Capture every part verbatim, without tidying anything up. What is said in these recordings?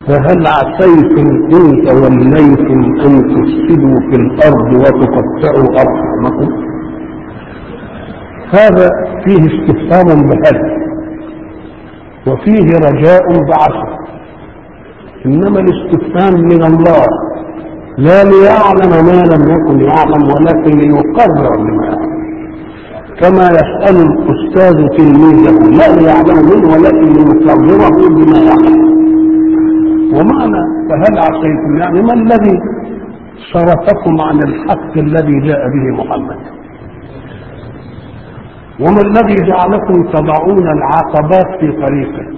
فهل عسيتم إن توليتم أن تفسدوا في الأرض وتقطعوا أرحامكم؟ هذا فيه استفهام بهل وفيه رجاء بعث، إنما الاستفهام من الله لا ليعلم ما لم يكن يعلم ولكن ليقرر لما يعلم، كما يسأل الأستاذ تلميذه لا ليعلم منه ولكن ليقرره بما يعلم. ومعنى فهل عصيتم يعني ما الذي صرفكم عن الحق الذي جاء به محمد، وما الذي جعلكم تضعون العقبات في طريقه،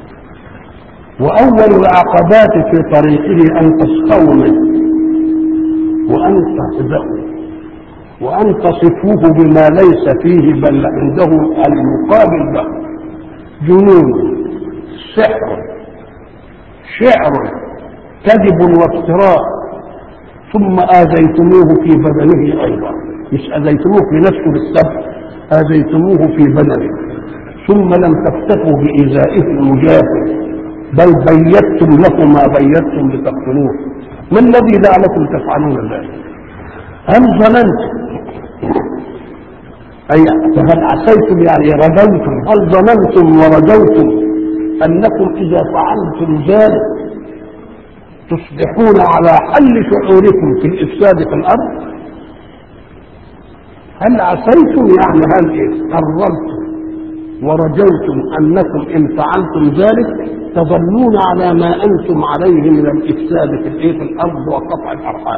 وأول العقبات في طريقه أن تسخوا منه وأن تهزأوا وأن تصفوه بما ليس فيه بل عنده المقابل له، جنون، سحر، شعر، كذب وافتراء، ثم آذيتموه في بدنه أيضا، مش آذيتموه في نفسه بالسبب، آذيتموه في بدنه، ثم لم تكتفوا بإيذائه المجاهد بل بيتم له ما بيتم لتقتلوه. ما الذي جعلكم تفعلون ذلك؟ هل ظننتم أي فهل عسيتم يعني رجوتم، هل ظننتم ورجوتم أنكم إذا فعلتم ذلك تصبحون على حل شعوركم في الإفساد في الأرض؟ هل عسيتم يعني هل إيه؟ قررتم ورجوتم أنكم إن فعلتم ذلك تظلون على ما أنتم عليه من الإفساد في الإيه في الأرض وقطع الأرحام.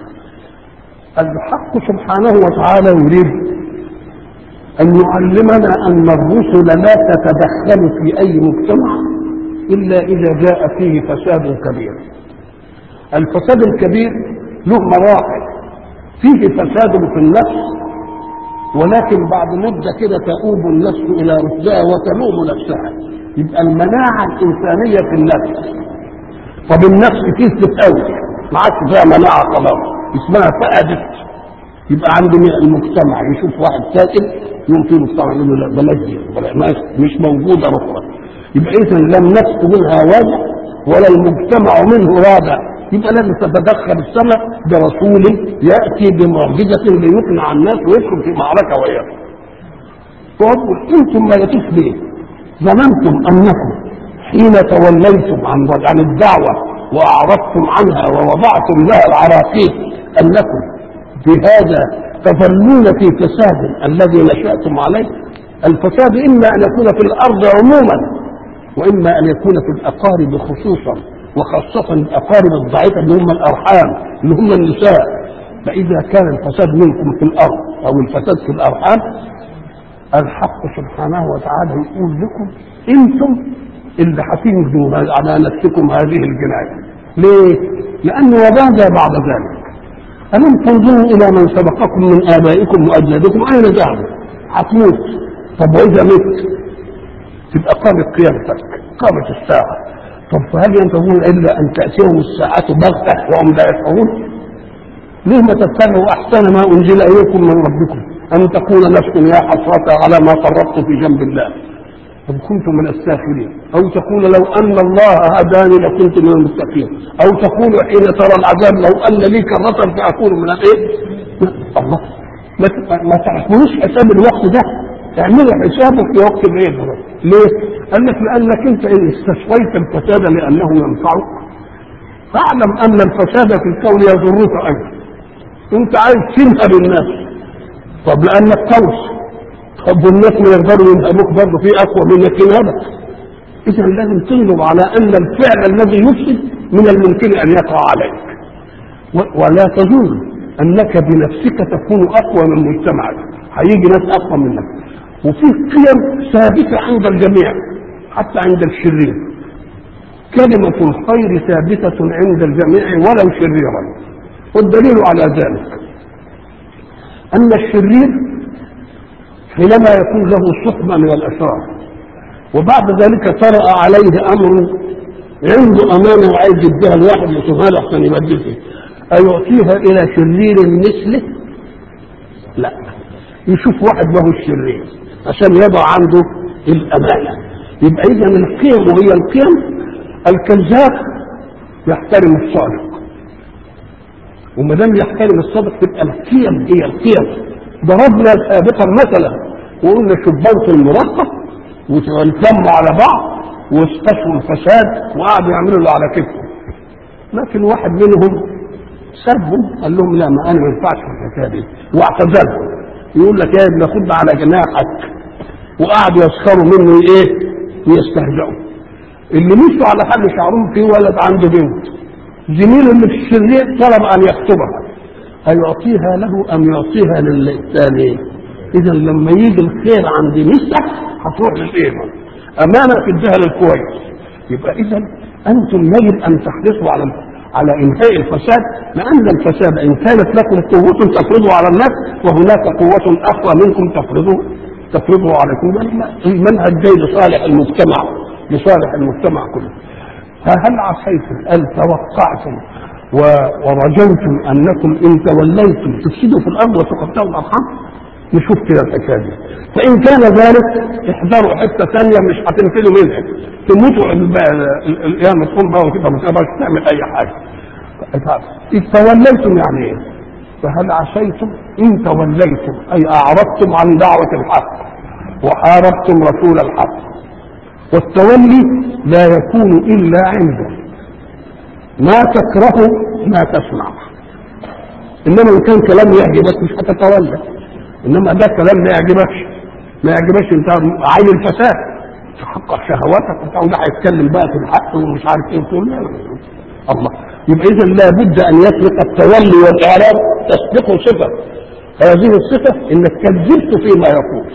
الحق سبحانه وتعالى يريد أن يعلمنا أن الرسل لا تتدخل في أي مجتمع إلا إذا جاء فيه فساد كبير. الفساد الكبير له مراحل، فيه فساد في النفس، ولكن بعد مدة كده تؤوب النفس إلى رشدها وتلوم نفسها، يبقى المناعة الإنسانية في النفس. طب النفس كسبت قوي ما عادش فيها مناعة خلاص، اسمها فقدت، يبقى عند المجتمع يشوف واحد سائل يوم في المجتمع يقول له لا بلاش دي مش موجودة أخرى، يبقى إذا لم نفس منها واجع ولا المجتمع منه رادع، يبقى لازم تتدخل السماء برسول يأتي بمعجزة ليقنع الناس ويدخل في معركة وياه. فأقول أنتم ما يتوش ليه؟ ظننتم أنكم حين توليتم عن عن الدعوة وأعرضتم عنها ووضعتم لها العراقيل أنكم بهذا تظلون في فساد الذي نشأتم عليه. الفساد إما أن يكون في الأرض عموما وإما أن يكون في الأقارب خصوصا، وخاصة الأقارب الضعيفة اللي هم الأرحام اللي هم النساء. فإذا كان الفساد منكم في الأرض أو الفساد في الأرحام، الحق سبحانه وتعالى يقول لكم أنتم اللي هتنجوا على نفسكم هذه الجناية. ليه؟ لأنه وماذا بعد ذلك؟ ألم تنظروا إلى من سبقكم من آبائكم وأجدادكم أين ذهبوا؟ هتموت. طب وإذا مت تبقى قامت قيامتك، قامت الساعة. طب فهل ينتظرون إلا أن تأتيهم الساعة بغتة وهم لا يشعرون؟ ليه ما تتبعوا أحسن ما أنزل إليكم من ربكم أن تقول نفس يا حسرة على ما فرطت في جنب الله طب كنت من الساخرين، أو تقول لو أن الله هداني لكنت من المتقين، أو تقول حين ترى العذاب لو أن لي كرة فأكون من الإيه؟ الله ما تعرفوش حساب الوقت ده، اعملوا حسابه في وقت العيد. ليه؟ قال لك لأنك أنت إن استشفيت الفساد لأنه ينفعك فاعلم أن الفساد في الكون يضرك أنت. أنت عايز تنهب الناس، طب لأنك قوس، طب والناس ما يقدروا ينهبوك برضه في أقوى منك ينهبك. إذا لازم تنظر على أن الفعل الذي يفسد من الممكن أن يقع عليك، ولا تظن أنك بنفسك تكون أقوى من مجتمعك، هيجي ناس أقوى منك. وفي قيم ثابتة عند الجميع حتى عند الشرير، كلمة الخير ثابتة عند الجميع ولو شريرا. والدليل على ذلك أن الشرير حينما يكون له صحبة من الأشرار وبعد ذلك طرأ عليه أمر عنده أمانة وعايز يديها الواحد يشوفها له عشان يبدل فيه، أيعطيها إلى شرير مثله؟ لا، يشوف واحد له الشرير عشان يضع عنده الأمانة. يبقى إذن القيم وهي القيم. الكذاب يحترم الصادق، وما دام يحترم الصادق تبقى القيم هي القيم. ضربنا سابقا مثلا وقلنا شبان المرقه وتلموا على بعض واستشفوا الفساد وقعدوا يعملوا اللي على كتفهم، لكن واحد منهم سابهم قال لهم لا ما انا ما ينفعش في الحكايه دي واعتزلهم. يقول لك يا ابن خد على جناحك، وقعدوا يسخروا منه ايه ويستهزئوا. اللي مشوا على حد شعرهم في ولد عنده بنت، زميله اللي في الشرير طلب ان يخطبها، هيعطيها له ام يعطيها للثاني؟ اذا لما يجي الخير عند نسك هتروح للايمان، امانه تديها للكويس. يبقى اذا انتم يجب ان تحرصوا على على انهاء الفساد، لان الفساد ان كانت لكم قوه تفرضوا على الناس وهناك قوه اقوى منكم تفرضوا تفرضوا عليكم. المنهج جاي لصالح المجتمع، لصالح المجتمع كله. فهل عصيتم ان توقعتم ورجوتم انكم ان توليتم تفسدوا في الارض وتقطعوا الارحام؟ نشوف كده الحكايه دي. فان كان ذلك احذروا حته ثانيه مش هتنفذوا منها، تموتوا القيامه تقوم بقى وتبقى ما تقدرش تعمل اي حاجه. اذ توليتم يعني ايه؟ فهل عصيتم ان توليتم اي اعرضتم عن دعوه الحق وحاربتم رسول الحق. والتولي لا يكون الا عنده ما تكره ما تسمع، انما ان كان كلام يعجبك مش هتتولى، انما ده كلام ما يعجبكش ما يعجبكش انت عايز الفساد تحقق شهواتك وبتاع، وده هيتكلم بقى في الحق ومش عارف ايه وتقول الله. يبقى اذا لابد ان يسبق التولي والاعراض تسبقه صفه، هذه الصفه انك كذبت فيما يقول.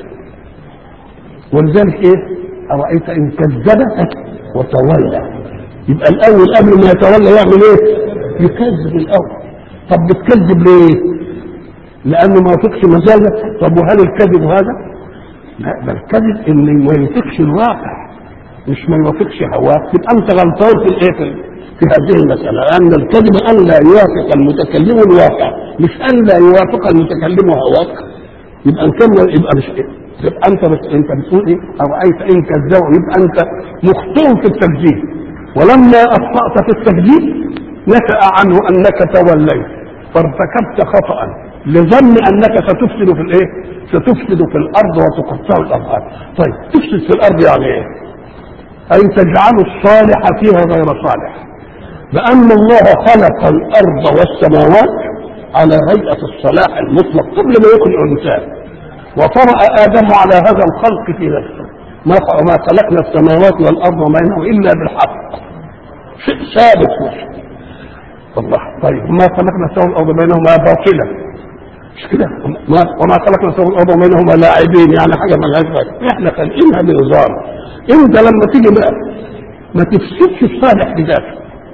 ولذلك ايه؟ ارايت ان كذب وتولى. يبقى الاول قبل ما يتولى يعمل ايه؟ يكذب الاول. طب بتكذب ليه؟ لانه ما يطيقش مزاجك. طب وهل الكذب هذا؟ لا، بل الكذب ان ما يطيقش الواقع، مش ما يوافقش هواك. يبقى انت غلطان في الايه في هذه المساله، لان الكذب ان لا يوافق المتكلم الواقع، مش ان لا يوافق المتكلم هواك. يبقى ان كان يبقى مش ايه؟ يبقى انت بت... انت بتقول ايه؟ ارايت ان كذبوا، يبقى انت مخطئ في التكذيب. ولما اخطات في التكذيب نشا عنه انك توليت فارتكبت خطا لظن انك ستفسد في الايه؟ ستفسد في الارض وتقطع الارض. طيب تفسد في الارض يعني ايه؟ اي تجعل الصالح فيها غير صالح، لان الله خلق الارض والسماوات على هيئه الصلاح المطلق قبل ما يكون الانسان، وطرأ ادم على هذا الخلق في نفسه. ما خلقنا السماوات والارض وبينهما الا بالحق، شيء ثابت مش الله. طيب ما خلقنا السماوات والارض بينهما باطلا، مش كده؟ وما خلقنا السماوات والارض بينهما لاعبين، يعني حاجه ما لهاش فايده. احنا خالقينها بنظام. انت لما تيجي بقى ما تفسدش الصالح بذاته.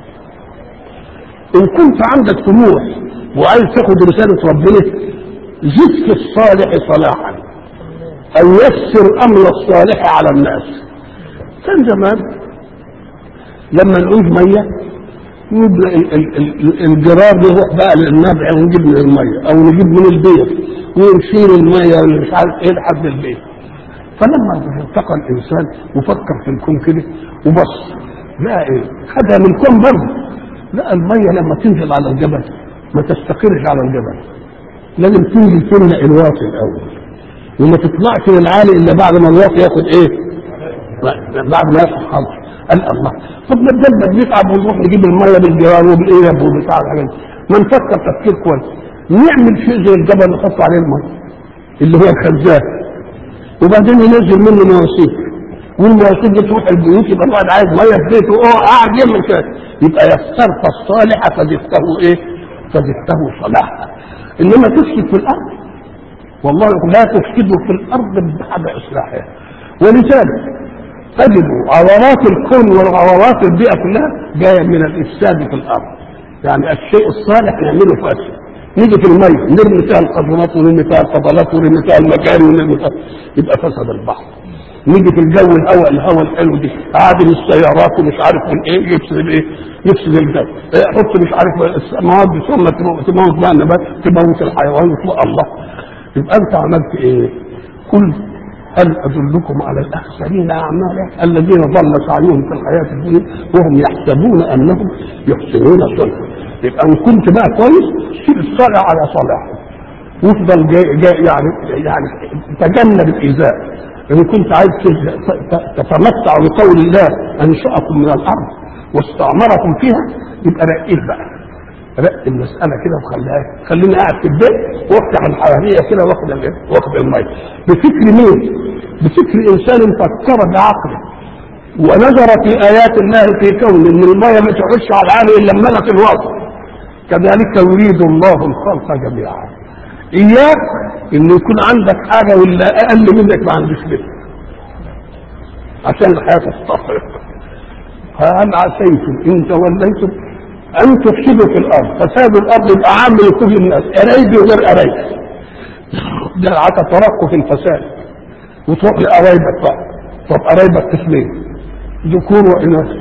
ان كنت عندك طموح وعايز تاخد رساله ربنا، زد في الصالح صلاحا او يسر امر الصالح على الناس. كان زمان لما نعوز ميه يبقى الجرار يروح بقى للنبع ونجيب من الميه، او نجيب من البيت ونشيل الميه اللي مش عارف ايه لحد البيت. فلما التقى الانسان وفكر في الكون كده وبص لا ايه خدها من الكون برضه، لا الميه لما تنزل على الجبل ما تستقرش على الجبل، لازم تنزل تملأ الواطي الاول، وما تطلعش للعالي الا بعد ما الواطي ياخد ايه؟ بعد ما ياخد حظ. قال الله طب ما الدب بيتعب ونروح نجيب الميه بالجرار وبالقيب وبتاع الحاجات دي، ما نفكر تفكير كويس نعمل شيء زي الجبل نحط عليه الميه اللي هو الخزان، وبعدين ينزل منه مواسير، والمواسير دي تروح البيوت، يبقى الواحد عايز ميه في بيته اه قاعد يعمل كده، يبقى يسرت الصالح فزدته ايه؟ فزدته صلاحا. انما تفسد في الارض، والله لا تفسدوا في الارض بعد اصلاحها. ولذلك تجدوا عورات الكون وعورات البيئه كلها جايه من الافساد في الارض. يعني الشيء الصالح نعمله فاسد، نيجي في الميه نرمي فيها القذرات ونرمي فيها الفضلات ونرمي فيها المجاري ونرمي فيها، يبقى فسد البحر. نيجي في الجو الهواء الهواء الحلو دي عادل السيارات ومش عارف من ايه يفسد ايه؟ يفسد الجو. حط مش عارف مواد ثم تموت بقى النبات، تموت الحيوان وتبقى الله. يبقى انت عملت ايه؟ قل هل أدلكم على الأخسرين أعمالا الذين ضل سعيهم في الحياة الدنيا وهم يحسبون أنهم يحسنون صنعا. يبقى إن كنت بقى كويس سيب الصالح على صالحه وافضل جاي جاي يعني يعني تجنب الإيذاء. إن كنت عايز تتمتع بقول الله أنشأكم من الأرض واستعمركم فيها يبقى رقيق بقى، رق المسألة كده وخليها خليني قاعد في البيت وافتح الحرارية كده واخد واخد المية بفكر مين؟ بفكر إنسان فكر بعقله ونظر في آيات الله في كون إن المية ما تعيش على العالم إلا ملك الوسط. كذلك يريد الله الخلق جميعا. إياك إن يكون عندك حاجة ولا أقل منك ما عندوش بيت عشان الحياة تستقر. هل عسيتم إن توليتم أن تفسدوا في الأرض؟ فساد الأرض يبقى عام لكل الناس، قرايبي وغير قرايبي. ده هتترقوا في الفساد وتروح لقرايبك بقى. طب قرايبك قسمين ذكور وإناث.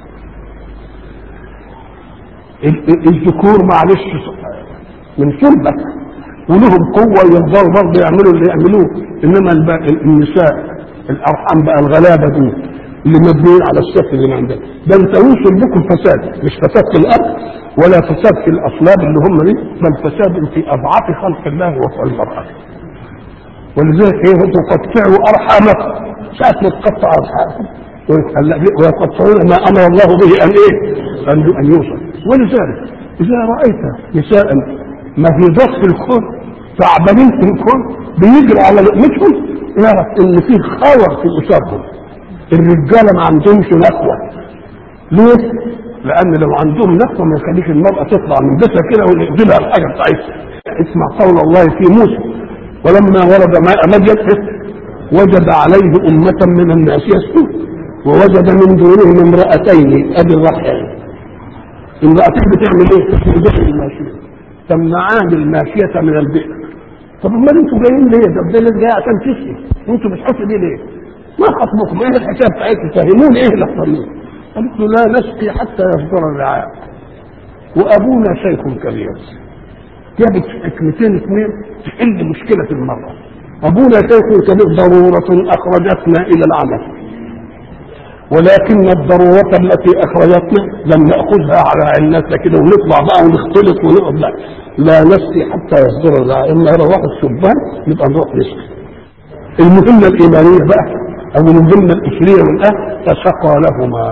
الذكور معلش من صلبك ولهم قوة يقدروا برضه يعملوا اللي يعملوه، إنما النساء الأرحام بقى الغلابة دول اللي مبنيين على الشكل اللي عندنا ده انت وصل بكم فساد، مش فساد في الارض ولا فساد في الاصلاب اللي هم دي، بل فساد في اضعاف خلق الله وهو المراه. ولذلك ايه تقطعوا ارحامكم ساعه ما تقطع ارحامكم ويقطعون ما امر الله به ان ايه ان ان يوصل. ولذلك اذا رايت نساء مهيضات في الكون تعبانين في الكون بيجري على لقمتهم يعرف ان في خور في اسرهم. الرجاله ما عندهمش نخوه. ليه؟ لان لو عندهم نخوه ما يخليش المراه تطلع من بيتها كده ويقدمها الحاجه بتاعتها. اسمع قول الله في موسى ولما ورد ماء مدين وجد عليه امه من الناس يسكون ووجد من دونهم امراتين ابي الرحيل. امراتين بتعمل ايه؟ تخرجان الماشيه تمنعان الماشيه من البئر. طب امال انتوا جايين ليه؟ ده البلد جاي عشان تسقي، انتوا بتحطوا ليه ليه؟ ما خطبكم؟ ايه الحكايه بتاعتكم؟ فهموني ايه اللي حصل. قالت له لا نسقي حتى يصدر الرعاء وابونا شيخ كبير. جابت حكمتين اثنين تحل مشكله المراه. ابونا شيخ كبير ضروره اخرجتنا الى العمل، ولكن الضروره التي اخرجتنا لم ناخذها على علتنا كده ونطلع بقى ونختلط ونقعد. لا لا نسقي حتى يصدر الرعاء، اما يروح الشبان نبقى نروح نسقي. المهمه الايمانيه بقى او المهمه الاسريه والاهل تسقى لهما.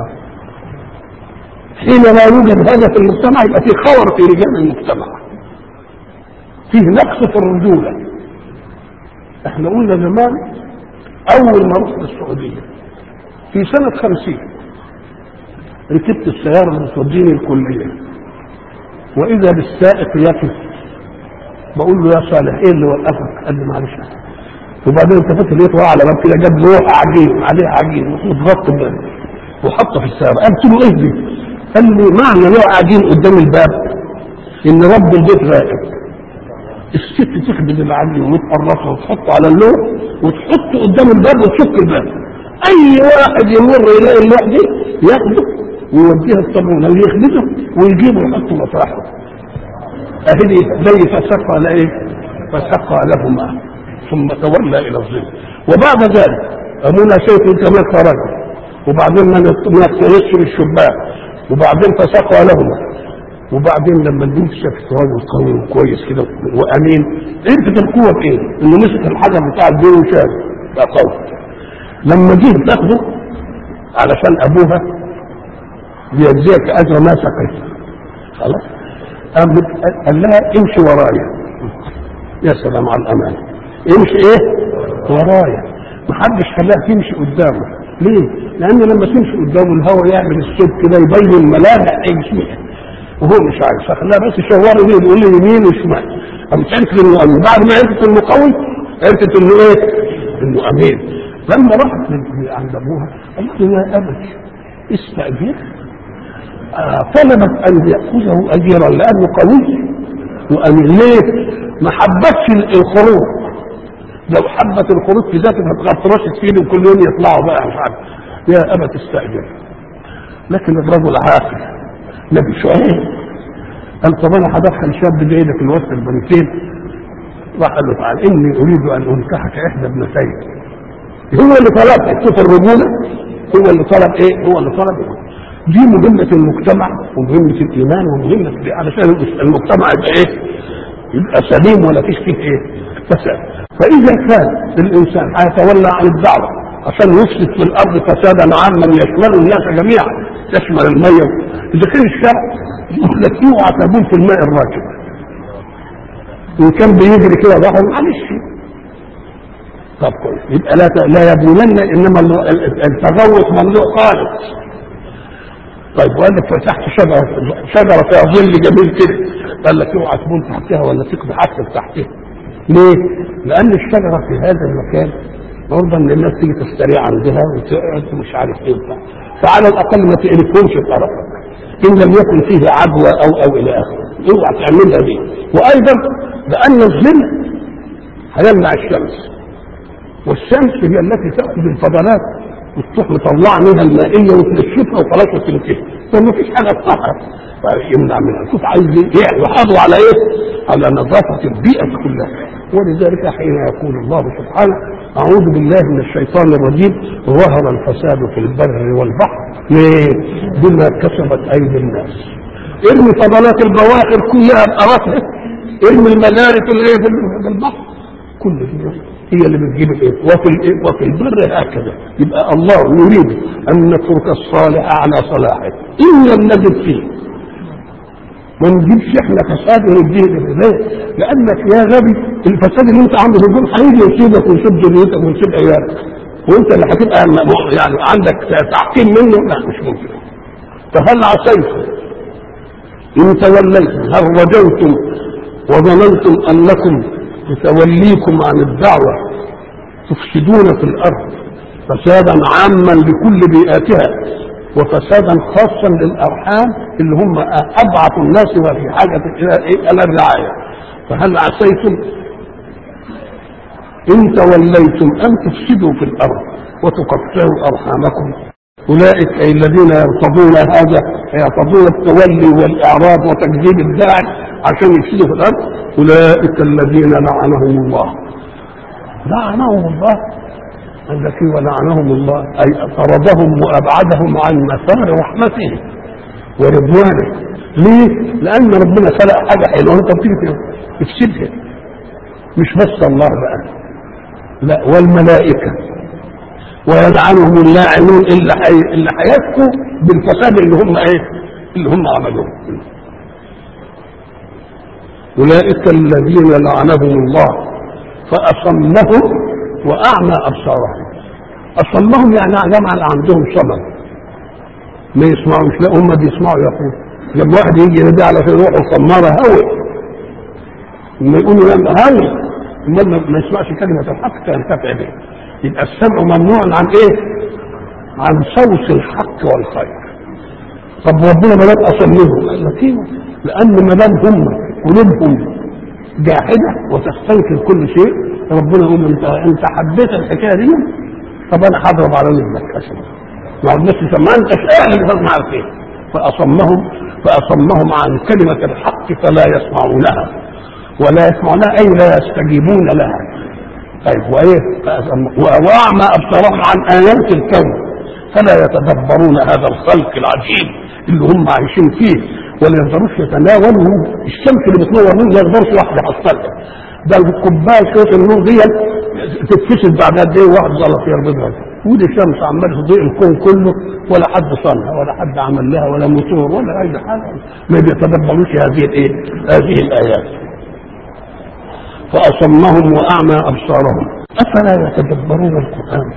حين لا يوجد هذا في المجتمع يبقى في خور في رجال المجتمع، فيه نقص في الرجوله. احنا قلنا زمان اول ما رحت السعوديه في سنه خمسين ركبت السياره اللي توديني الكليه واذا بالسائق يقف. بقول له يا صالح ايه اللي وقفك؟ قال لي معلش. وبعدين التفت لقيته على باب كده جاب لوح عجين عليه عجين متغطى باب وحطه في السياره. قلت له ايه دي؟ قال لي معنى لوح عجين قدام الباب ان رب البيت راقب. الست تخبز العجين وتقرصه وتحطه على اللوح وتحطه قدام الباب وتشك الباب. اي واحد يمر يلاقي اللوح دي ياخده ويوديها الصابون او يخبزه ويجيبه ويحطه مطرحه. اهدي زي فسقى لايه؟ فسقى لهما ثم تولى الى الظل. وبعد ذلك ابونا شيخ كمان خرج وبعدين ما نقترصش بالشباك وبعدين فسقى لهما. وبعدين لما البنت شافت راجل قوي وكويس كده وامين عرفت القوه بايه؟ انه مسك الحجر بتاع الدين وشاف بقى قوي. لما جه تاخده علشان ابوها ليجزيك اجر ما سقيت خلاص قال لها امشي ورايا. يا سلام على الامان. امشي ايه؟ ورايا. محدش خلاها تمشي قدامه. ليه؟ لان لما تمشي قدامه الهواء يعمل الصوت كده يبين الملامح يمشيها وهو مش عارف. فخلاها بس شواري ليه بيقول لي يمين وشمال. قامت عرفت انه امين. بعد ما عرفت انه قوي عرفت انه ايه؟ انه امين. لما راحت عند ابوها قالت له يا ابت استاجر. آه طلبت ان ياخذه اجيرا لانه قوي وامين. ليه؟ ما حبتش الخروج. لو حبت الخروج في ذاتها هتغطرشت فيه وكل يوم يطلعوا بقى مش عارف. يا ابا تستاجر. لكن الرجل عاقل نبي شويه قال طب انا هدخل شاب زي ده في الوسط البنتين. راح قال له تعالى اني اريد ان انكحك احدى ابنتين هو اللي طلب شوف الرجوله، هو اللي طلب ايه؟ هو اللي طلب إيه؟ دي مهمه المجتمع ومهمه الايمان ومهمه علشان المجتمع يبقى ايه؟ يبقى سليم ولا فيش فيه ايه؟ فساد. فاذا كان الانسان هيتولى عن الدعوه عشان يفسد في الارض فسادا عاما يشمل الناس جميعا، يشمل الميه، اذا كان الشرع يقول لك اوعى تبول في الماء الراكد، ان كان بيجري كده ظهر معلش. طب كويس، يبقى لا لا يبولن، انما التغوط ممنوع خالص. طيب وقال لك تحت شجره، شجره فيها ظل جميل كده، قال لك اوعى تبول تحتها ولا تقضي حاجتك تحتها. ليه؟ لان الشجره في هذا المكان برضه ان الناس تيجي تستريح عندها وتقعد ومش عارف ايه وبتاع، فعلى الاقل ما تقلبهمش بطرفك ان لم يكن فيه عدوى او او الى اخره، اوعى تعملها دي. وايضا لان الظل هيمنع الشمس، والشمس هي التي تاخذ الفضلات وتروح مطلعه منها المائيه وتنشفها وخلاص وتنتهي، فما فيش حاجه تطهر يمنع منها. شوف عايز ايه؟ يحافظوا على ايه؟ على نظافه البيئه كلها. ولذلك حين يقول الله سبحانه اعوذ بالله من الشيطان الرجيم ظهر الفساد في البر والبحر ليه؟ بما كسبت ايدي الناس. ارمي فضلات البواخر كلها بقراتها، ارمي الملاري في الايه في البحر، كل دي هي اللي بتجيب الايه. وفي الايه وفي البر هكذا. يبقى الله يريد ان نترك الصالح على صلاحه ان لم نجد فيه، ما نجيبش احنا فساد ونديه ليه؟ لانك يا غبي الفساد اللي انت عامله في الجون هيجي يصيبك ويصيب ذريتك ويصيب عيالك، وانت اللي هتبقى يعني عندك تعقيم منه. لا مش ممكن. فهل عسيتم ان توليتم، هل رجوتم وظننتم انكم بتوليكم عن الدعوه تفسدون في الارض فسادا عاما لكل بيئاتها وفسادا خاصا للارحام اللي هم اضعف الناس وفي حاجه الى الرعايه. فهل عسيتم ان توليتم ان تفسدوا في الارض وتقطعوا ارحامكم؟ اولئك اي الذين يرتضون هذا، يرتضون التولي والاعراض وتكذيب الداعي عشان يفسدوا في الارض، اولئك الذين لعنهم الله. لعنهم الله التي ولعنهم الله اي طردهم وابعدهم عن مسار رحمته ورضوانه. ليه؟ لان ربنا خلق حاجه حلوه انت بتيجي تفسدها. مش بس الله بقى، لا والملائكه ويلعنهم اللاعنون اللي حي... اللي هيسكوا بالفساد اللي هم ايه؟ اللي هم عملوه. اولئك الذين لعنهم الله فاصمهم واعمى ابصارهم. اصمهم يعني جمع عندهم صمم ما يسمعوش، لا هم بيسمعوا يقول. لما واحد يجي ينادي على في روحه صماره هوي، لما يقولوا لما هوي ما يسمعش كلمه الحق فينتفع به. يبقى السمع ممنوع عن ايه؟ عن صوت الحق والخير. طب ربنا ما دام اصمهم قال لك ايوه، لان ما دام هم قلوبهم جاحده وتستنكر كل شيء، ربنا يقول انت انت حبيت الحكايه دي، طب انا هضرب على ودنك عشان ما الناس ما انتش اهل تسمع فيه. فاصمهم فاصمهم عن كلمه الحق فلا يسمعونها، ولا يسمعونها اي لا يستجيبون لها. طيب وايه؟ واعمى ابصارهم عن ايات الكون فلا يتدبرون هذا الخلق العجيب اللي هم عايشين فيه، ولا يقدروش يتناولوا الشمس اللي بتنور منه، ما يقدرش واحد يحصلها. ده الكوبايه شويه النور دي تتفسد بعد قد ايه؟ واحد غلط يربطها، ودي الشمس عماله تضيء الكون كله ولا حد صنها ولا حد عمل لها ولا موتور ولا اي حاجه، ما بيتدبروش هذه الايه؟ هذه الايات. فاصمهم واعمى ابصارهم افلا يتدبرون القران.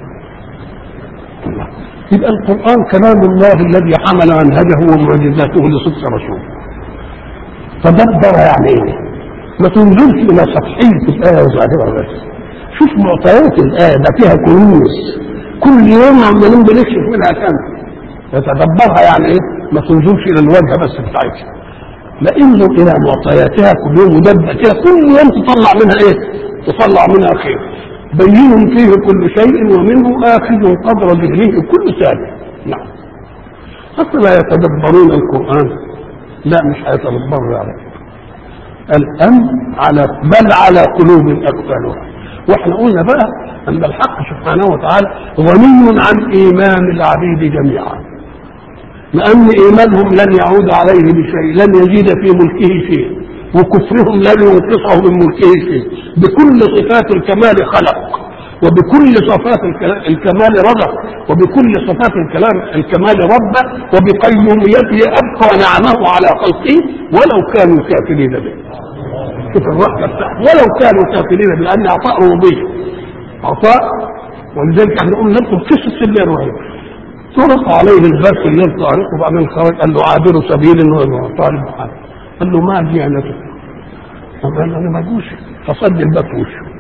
يبقى القران كلام الله الذي حمل منهجه ومعجزاته لصدق رسوله. تدبر يعني ايه؟ ما تنظرش الى سطحيه الايه وظاهرها بس، شوف معطيات الايه ده فيها كنوز كل يوم عمالين بنكشف منها كم. يتدبرها يعني ايه؟ ما تنظرش الى الوجه بس بتاعتها، لا انظر الى معطياتها كل يوم مدبر كده، كل يوم تطلع منها ايه؟ تطلع منها خير. بين فيه كل شيء ومنه اخذ قدر ذهنه كل ثاني. نعم. افلا يتدبرون القران؟ لا مش هيتدبروا عليه. الأمر على بل على قلوب أقفالها. واحنا قلنا بقى ان الحق سبحانه وتعالى غني عن ايمان العبيد جميعا، لان ايمانهم لن يعود عليه بشيء، لن يزيد في ملكه شيء، وكفرهم لن ينقصه من ملكه شيء. بكل صفات الكمال خلق، وبكل صفات الكمال رزق، وبكل صفات الكمال رب، وبقيوميته ابقى نعمه على خلقه ولو كانوا كافرين به. شوف الرحمه بتاعته، ولو كانوا كافرين به، لان عطاء ربوبيه عطاء. ولذلك احنا قلنا لكم قصه الليل والنهار، طرق عليه الباب في الليل طارقه، وبعدين خرج قال له عابر سبيل طالب حاجه، قال له ما ديانتك؟ قال له انا مجوسي، فصد الباب في وشه،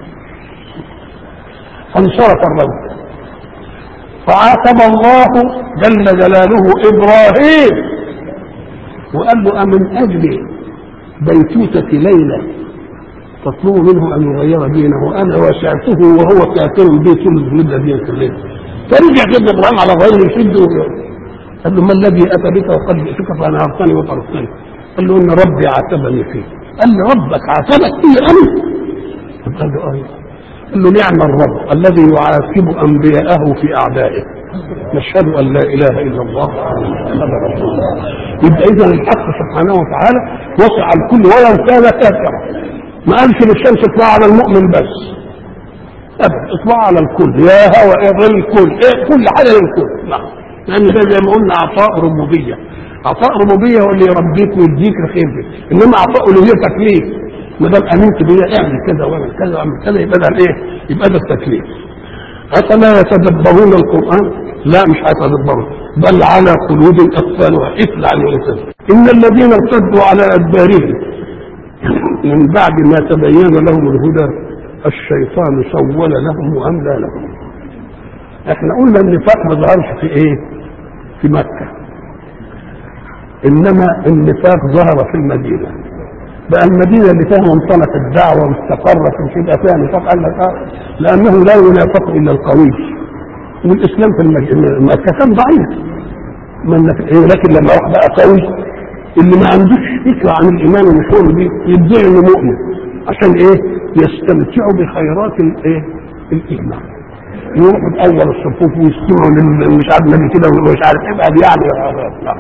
فانصرف الرجل. فعاتب الله جل جلاله ابراهيم وقال له امن اجل بيتوتة ليله تطلب منه ان يغير دينه وانا وسعته وهو كافر بي كل المده دي في الليل. فرجع سيدنا ابراهيم على غير يشد، قال له ما الذي اتى بك وقد جئتك فانهرتني وطردتني؟ قال له ان ربي عاتبني فيه. قال له ربك عاتبك فيه انا؟ قال له اه. قال له نعم الرب الذي يعاتب انبياءه في اعدائه. نشهد ان لا اله الا الله محمد رسول الله. يبقى اذا الحق سبحانه وتعالى وسع الكل ولو كان كافرا. ما قالش للشمس اطلع على المؤمن بس، ابدا اطلع على الكل، يا هوى ايه الكل، ايه كل حاجه للكل. نعم، لان ده زي ما قلنا عطاء ربوبيه. عطاء ربوبيه هو اللي يربيك ويديك الخير ده، انما عطاء الوهيه تكليف. ما دام امنت بيه اعمل كذا واعمل كذا واعمل كذا، يبقى ده الايه؟ يبقى ده التكليف. افلا يتدبرون القران؟ لا مش هيتدبروا، بل على قلوب اقفالها قفل عن الانسان. ان الذين ارتدوا على ادبارهم من بعد ما تبين لهم الهدى الشيطان سول لهم واملى لهم. احنا قلنا النفاق ما ظهرش في ايه؟ في مكه، انما النفاق ظهر في المدينه. بقى المدينه اللي فيها منطلق الدعوه واستقرت ومش يبقى فيها نفاق، قال لك اه لانه لا ينافق الا القوي، والاسلام في مكه كان ضعيف، لكن لما راح بقى قوي اللي ما عندوش فكره عن الايمان والشغل دي يدعي انه مؤمن عشان ايه؟ يستمتعوا بخيرات الايه؟ الايمان. يروحوا باول الصفوف ويستمعوا مش عارف نبي كده ومش عارف ايه بقى يعني. لا،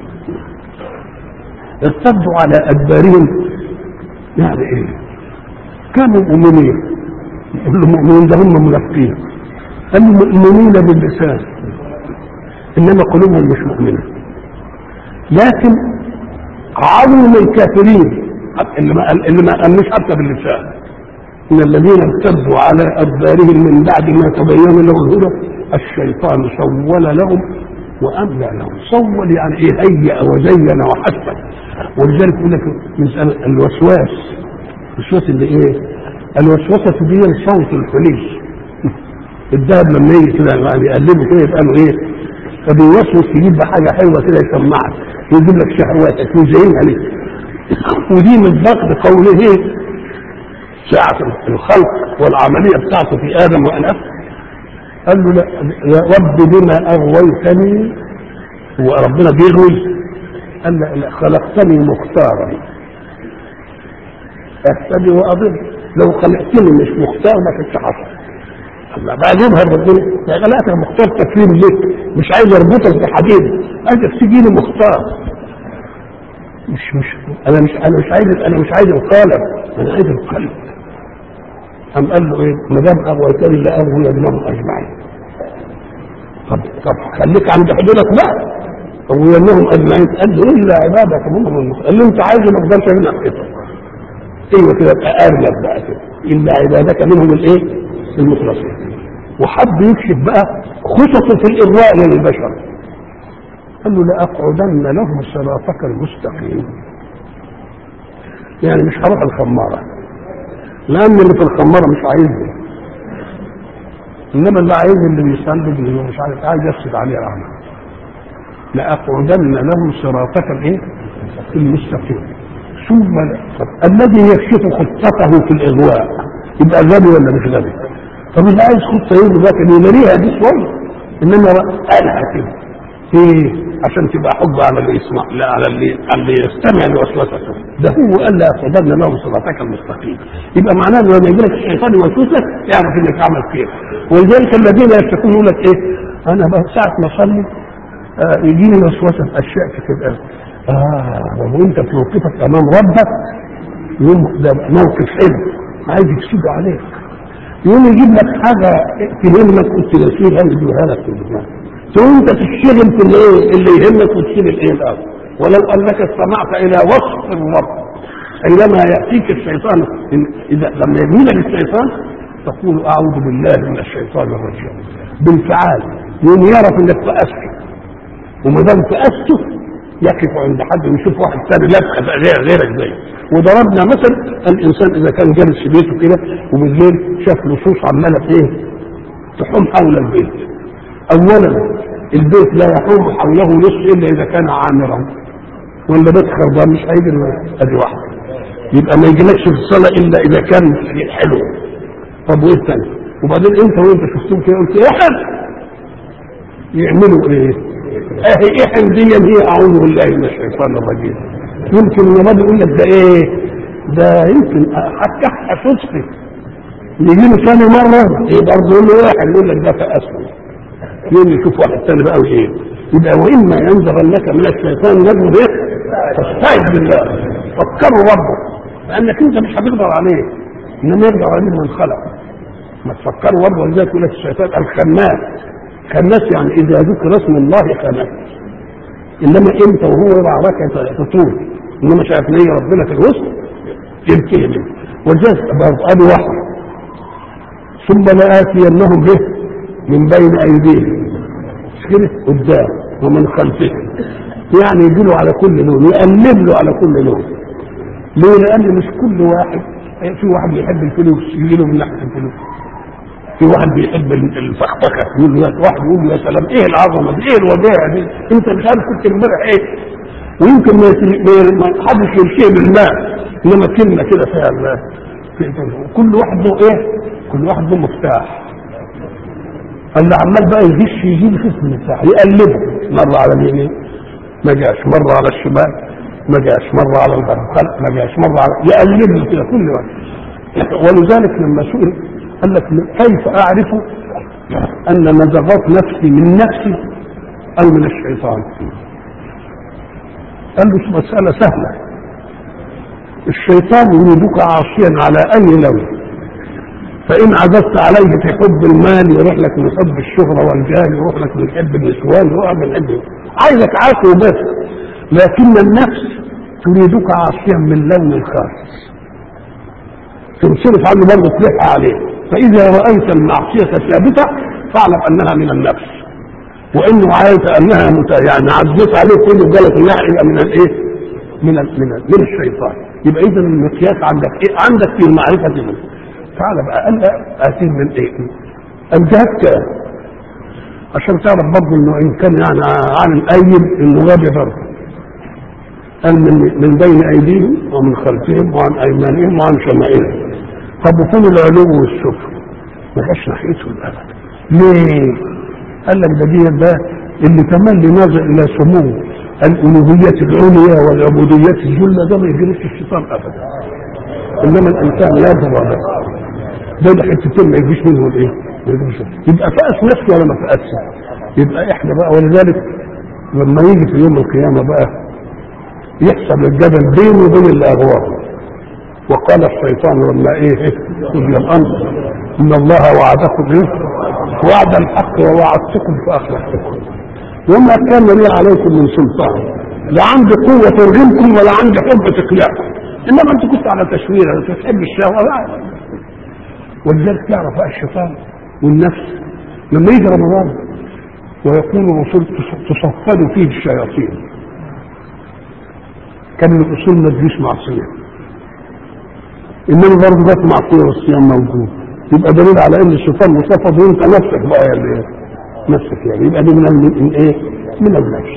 ارتدوا على ادبارهم يعني ايه؟ كانوا مؤمنين، يقول له مؤمنين ده هم منافقين، قالوا مؤمنين باللسان انما قلوبهم مش مؤمنه. لكن عظم الكافرين اللي ما اللي ما قالوش حتى باللسان، ان الذين ارتدوا على ادبارهم من بعد ما تبين لهم الهدى الشيطان سول لهم واملى لهم. سول يعني ايه؟ هيأ وزين وحسن. ولذلك يقول لك مسألة الوسواس، الوسواس اللي ايه؟ الوسوسة دي صوت الحلي. الذهب لما يجي كده يعني يقلبه كده يبقى له ايه؟ فبيوسوس يجيب حاجة حلوة كده يسمعك، يجيب لك شهواتك ويزينها لك. ودي من ضغط قوله ساعة الخلق والعملية بتاعته في آدم وأنف. قال له لا يا رب بما أغويتني، هو ربنا بيغوي؟ قال لا خلقتني مختارا أهتدي وأضل، لو خلقتني مش مختار ما كنتش حصل. الله بقى يظهر ربنا يا خلقتك مختار تكريم لك، مش عايز اربطك بحديد، عايزك تجيني مختار. مش مش انا مش انا مش عايز انا مش عايز القالب، انا عايز القلب. قام قال له ايه؟ ما دام اغويتني لا اغوي ابنهم اجمعين. طب طب خليك عند حدودك بقى، اغوينهم اجمعين. قال له الا عبادك منهم المخلصين، اللي انت عايزه ما اقدرش انا احققه. ايوه كده ابقى ارجع بقى كده، الا عبادك منهم الايه؟ المخلصين. وحب يكشف بقى خططه في الاغواء للبشر. قال له لاقعدن لهم صراطك المستقيم. يعني مش هروح الخماره، لان اللي في الخماره مش عايزني، انما اللي عايز اللي بيصلي اللي مش عارف عايز يفسد عليه العمل. لاقعدن لهم صراطك الايه؟ المستقيم. ثم الذي يكشف خطته في الاغواء يبقى غبي ولا مش غبي؟ طب اللي عايز خطه يقول لك ان يمريها دي شويه، انما قالها كده ايه؟ عشان تبقى حجه على اللي يسمع، لا على اللي على اللي يستمع لوسوسته. ده هو قال لا صدرنا لهم صراطك المستقيم. يبقى معناه لما يجي لك الشيطان يوسوس لك اعرف انك عمل خير. ولذلك الذين يتقون يقول لك ايه؟ انا بقى ساعه ما اصلي آه يجيني وسوسه في اشياء كتير. اه وانت في موقفك امام ربك يوم ده موقف حلو عايز يكسب عليك، يوم يجيب لك حاجه تهمك وتنسيها ويجيبها لك في الدماغ، تقوم انت تشتغل في الايه اللي يهمك وتسيب الايه الاول. ولو انك استمعت الى وصف الرب حينما ياتيك الشيطان اذا لما يجي لك الشيطان تقول اعوذ بالله من الشيطان الرجيم بالفعال، يوم يعرف انك فاسته، وما دام فاسته يقف عند حد ويشوف واحد ثاني لابخه غير غيرك زيه. وضربنا مثل الانسان اذا كان جالس في بيته كده وبالليل شاف لصوص عماله ايه تحوم حول البيت. اولا البيت لا يحوم حوله لص الا اذا كان عامرا، ولا بيت خربان مش هيجي ادي واحده. يبقى ما يجيلكش في الصلاه الا اذا كان حلو. طب وايه الثاني؟ وبعدين انت وانت شفتهم كده قلت احد يعملوا ايه؟ اهي ايه حمديا هي اعوذ بالله من الشيطان الرجيم. يمكن النبي يقول لك ده ايه؟ ده يمكن حتى صدفه يجي له ثاني مره ايه برضه يقول له واحد يقول لك ده فاسفل، يوم يشوف واحد ثاني بقى وايه؟ يبقى واما ينزغنك من الشيطان نجم ايه؟ فاستعذ بالله، فكروا ربك لانك انت مش هتقدر عليه، انما يقدر عليه من خلق. ما تفكروا ربك. ولذلك يقول لك الشيطان الخناس، خناس يعني اذا ذكر اسم الله خناس، انما انت وهو يضع ركعه تطول، انما شايف ليه ربنا في الوسط ينتهي منه. ولذلك قالوا واحد ثم لآتينهم به من بين ايديهم كده قدام ومن خلفهم، يعني يجيله على كل لون، يقلب له على كل لون. ليه؟ لان مش كل واحد، في واحد بيحب الفلوس يجي له من ناحيه الفلوس، في واحد بيحب الفخفخه يقول له، واحد يقول له يا سلام ايه العظمه دي، ايه الوداع دي، انت مش عارف كنت امبارح ايه. ويمكن ما حدش يمشيه بالماء، انما كلمه كده فيها الله. كل واحد له ايه؟ كل واحد له مفتاح. اللي عمال بقى يغش يجيب اسم المفتاح يقلبه، مره على اليمين ما جاش، مره على الشمال ما جاش، مره على الغرب ما جاش، مره على يقلبه كده كل واحد. ولذلك لما سئل قال لك كيف اعرف ان نزغات نفسي من نفسي او من الشيطان؟ قال له مسألة سهلة. الشيطان يريدك عاصيا على اي لون، فان عززت عليه في حب المال يروح لك من حب الشهرة والجاه، يروح لك من حب النسوان، يروح من حب، عايزك عاصي وبس. لكن النفس تريدك عاصيا من لون الخاص، تنصرف عنه برضه تلح عليه. فإذا رأيت المعصية ثابتة فاعلم أنها من النفس، وإنه رأيت أنها مت... يعني عزيت عليه كله قالت إنها يبقى من الإيه؟ من ال... من, ال... من الشيطان. يبقى إذا المقياس عندك إيه؟ عندك في المعرفة منه. تعالى بقى قال آتين من إيه؟ أمجدك عشان تعرف برضه إنه إن كان يعني عن الأيم إنه غابي برضه. قال من, من بين أيديهم ومن خلفهم وعن أيمانهم وعن شمائلهم. طب وفين العلو والسفل؟ ما جاش ناحيته الابد. ليه؟ قال لك ده دي ده اللي تملي ناظر الى سمو الالوهيه العليا والعبوديه الجله، ده ما يجريش الشيطان ابدا. انما الانسان يظهر ده ده ده حتتين ما يجيش منه الايه؟ يبقى فأس نفسه ولا ما فأسش؟ يبقى احنا بقى. ولذلك لما يجي في يوم القيامه بقى يحصل الجدل بينه وبين الاغوار. وقال الشيطان لما ايه قضي الامر ان الله وعدكم ايه؟ وعد الحق ووعدتكم فاخلفتكم وما كان لي عليكم من سلطان، لا عندي قوه ترغمكم ولا عندي حب تقلعكم، انما انت كنت على تشوير انت تحب الشهوه. ولذلك تعرف بقى الشيطان والنفس لما يجي رمضان ويكون الرسول تصفد فيه الشياطين، كان من الاصول ما تجيش معصيه، انما برضه ذات معصيه والصيام موجود، يبقى دليل على ان الشيطان مصفد وانت نفسك بقى يعني نفسك يعني، يبقى دي من من ايه؟ من النفس.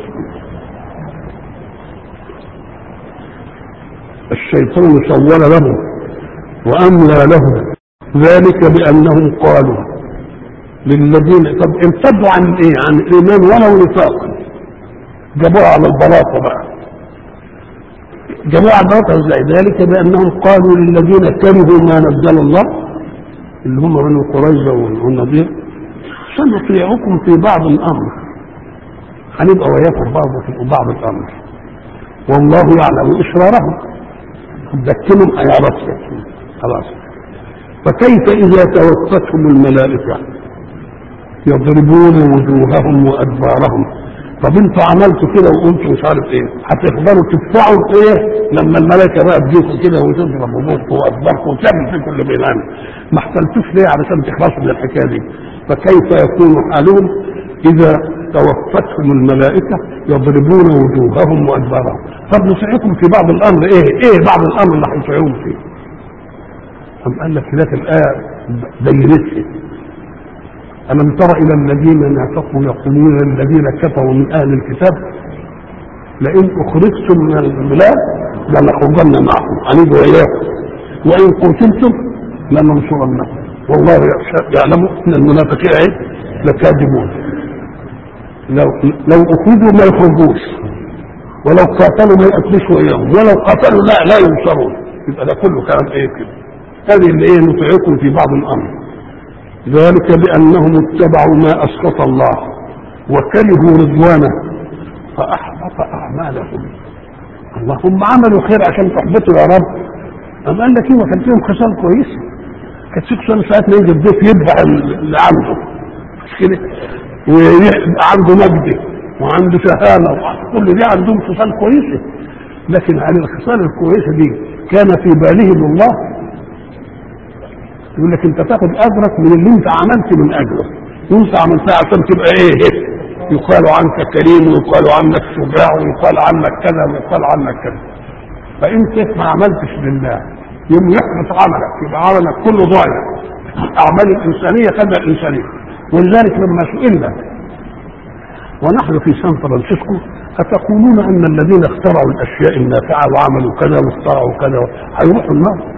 الشيطان سول له واملى له ذلك بانهم قالوا للذين طب ارتدوا عن ايه؟ عن الايمان ولو نفاقا، جابوها على البلاطه بقى. جماعة بطل زي ذلك بأنهم قالوا للذين كرهوا ما نزل الله اللي هم بنو قريظة والنضير سنطيعكم في بعض الأمر، هنبقى وياكم بعض في بعض الأمر والله يعلم إسرارهم، ذكرهم أيارتهم خلاص. فكيف إذا توفتهم الملائكة يضربون وجوههم وأدبارهم؟ طب انتوا عملتوا كده وقلتوا مش عارف ايه، هتقدروا تدفعوا ايه لما الملائكه بقى تجيكم كده وتضرب وجوهكم وادباركم وتعمل فيكم اللي بينام؟ ما احتلتوش ليه علشان تخلصوا من الحكايه دي؟ فكيف يكون حالهم اذا توفتهم الملائكه يضربون وجوههم وادبارهم؟ طب نطيعكم في بعض الامر، ايه ايه بعض الامر اللي هنطيعوهم فيه؟ أم قال لك هناك الايه بينتها ألم تر إلى الذين نافقوا يقولون للذين كفروا من أهل الكتاب لئن أخرجتم من البلاد لنخرجن معكم هنيجوا إياكم وإن قتلتم لننصرنكم والله يعلم أن المنافقين إيه لكاذبون. لو لو أخرجوا ما يخرجوش، ولو قاتلوا ما يقتلوش إياهم، ولو قاتلوا لا لا ينصرون. يبقى ده كله كلام إيه كده؟ هذه اللي إيه نطيعكم في بعض الأمر ذلك بأنهم اتبعوا ما أسخط الله وكرهوا رضوانه فأحبط أعمالهم. اللهم عملوا خير عشان تحبطوا يا رب. أم قال لك إيه وكان فيهم خصال كويسة، كانت في خصال ساعات ما يجي الضيف يذبح اللي عنده مش كده ويبقى عنده مجد وعنده شهامة كل دي عندهم خصال كويسة، لكن عن الخصال الكويسة دي كان في بالهم الله؟ يقول لك انت تاخد اجرك من اللي انت عملت من اجره، وانت عملتها عشان تبقى ايه؟ يقال عنك كريم ويقال عنك شجاع ويقال عنك كذا ويقال عنك كذا. فانت ما عملتش لله يوم يحبط عملك يبقى عملك كله ضايع. اعمال الانسانيه خدمه الانسانيه. ولذلك لما سئلنا ونحن في سان فرانسيسكو اتقولون ان الذين اخترعوا الاشياء النافعه وعملوا كذا واخترعوا كذا هيروحوا النار؟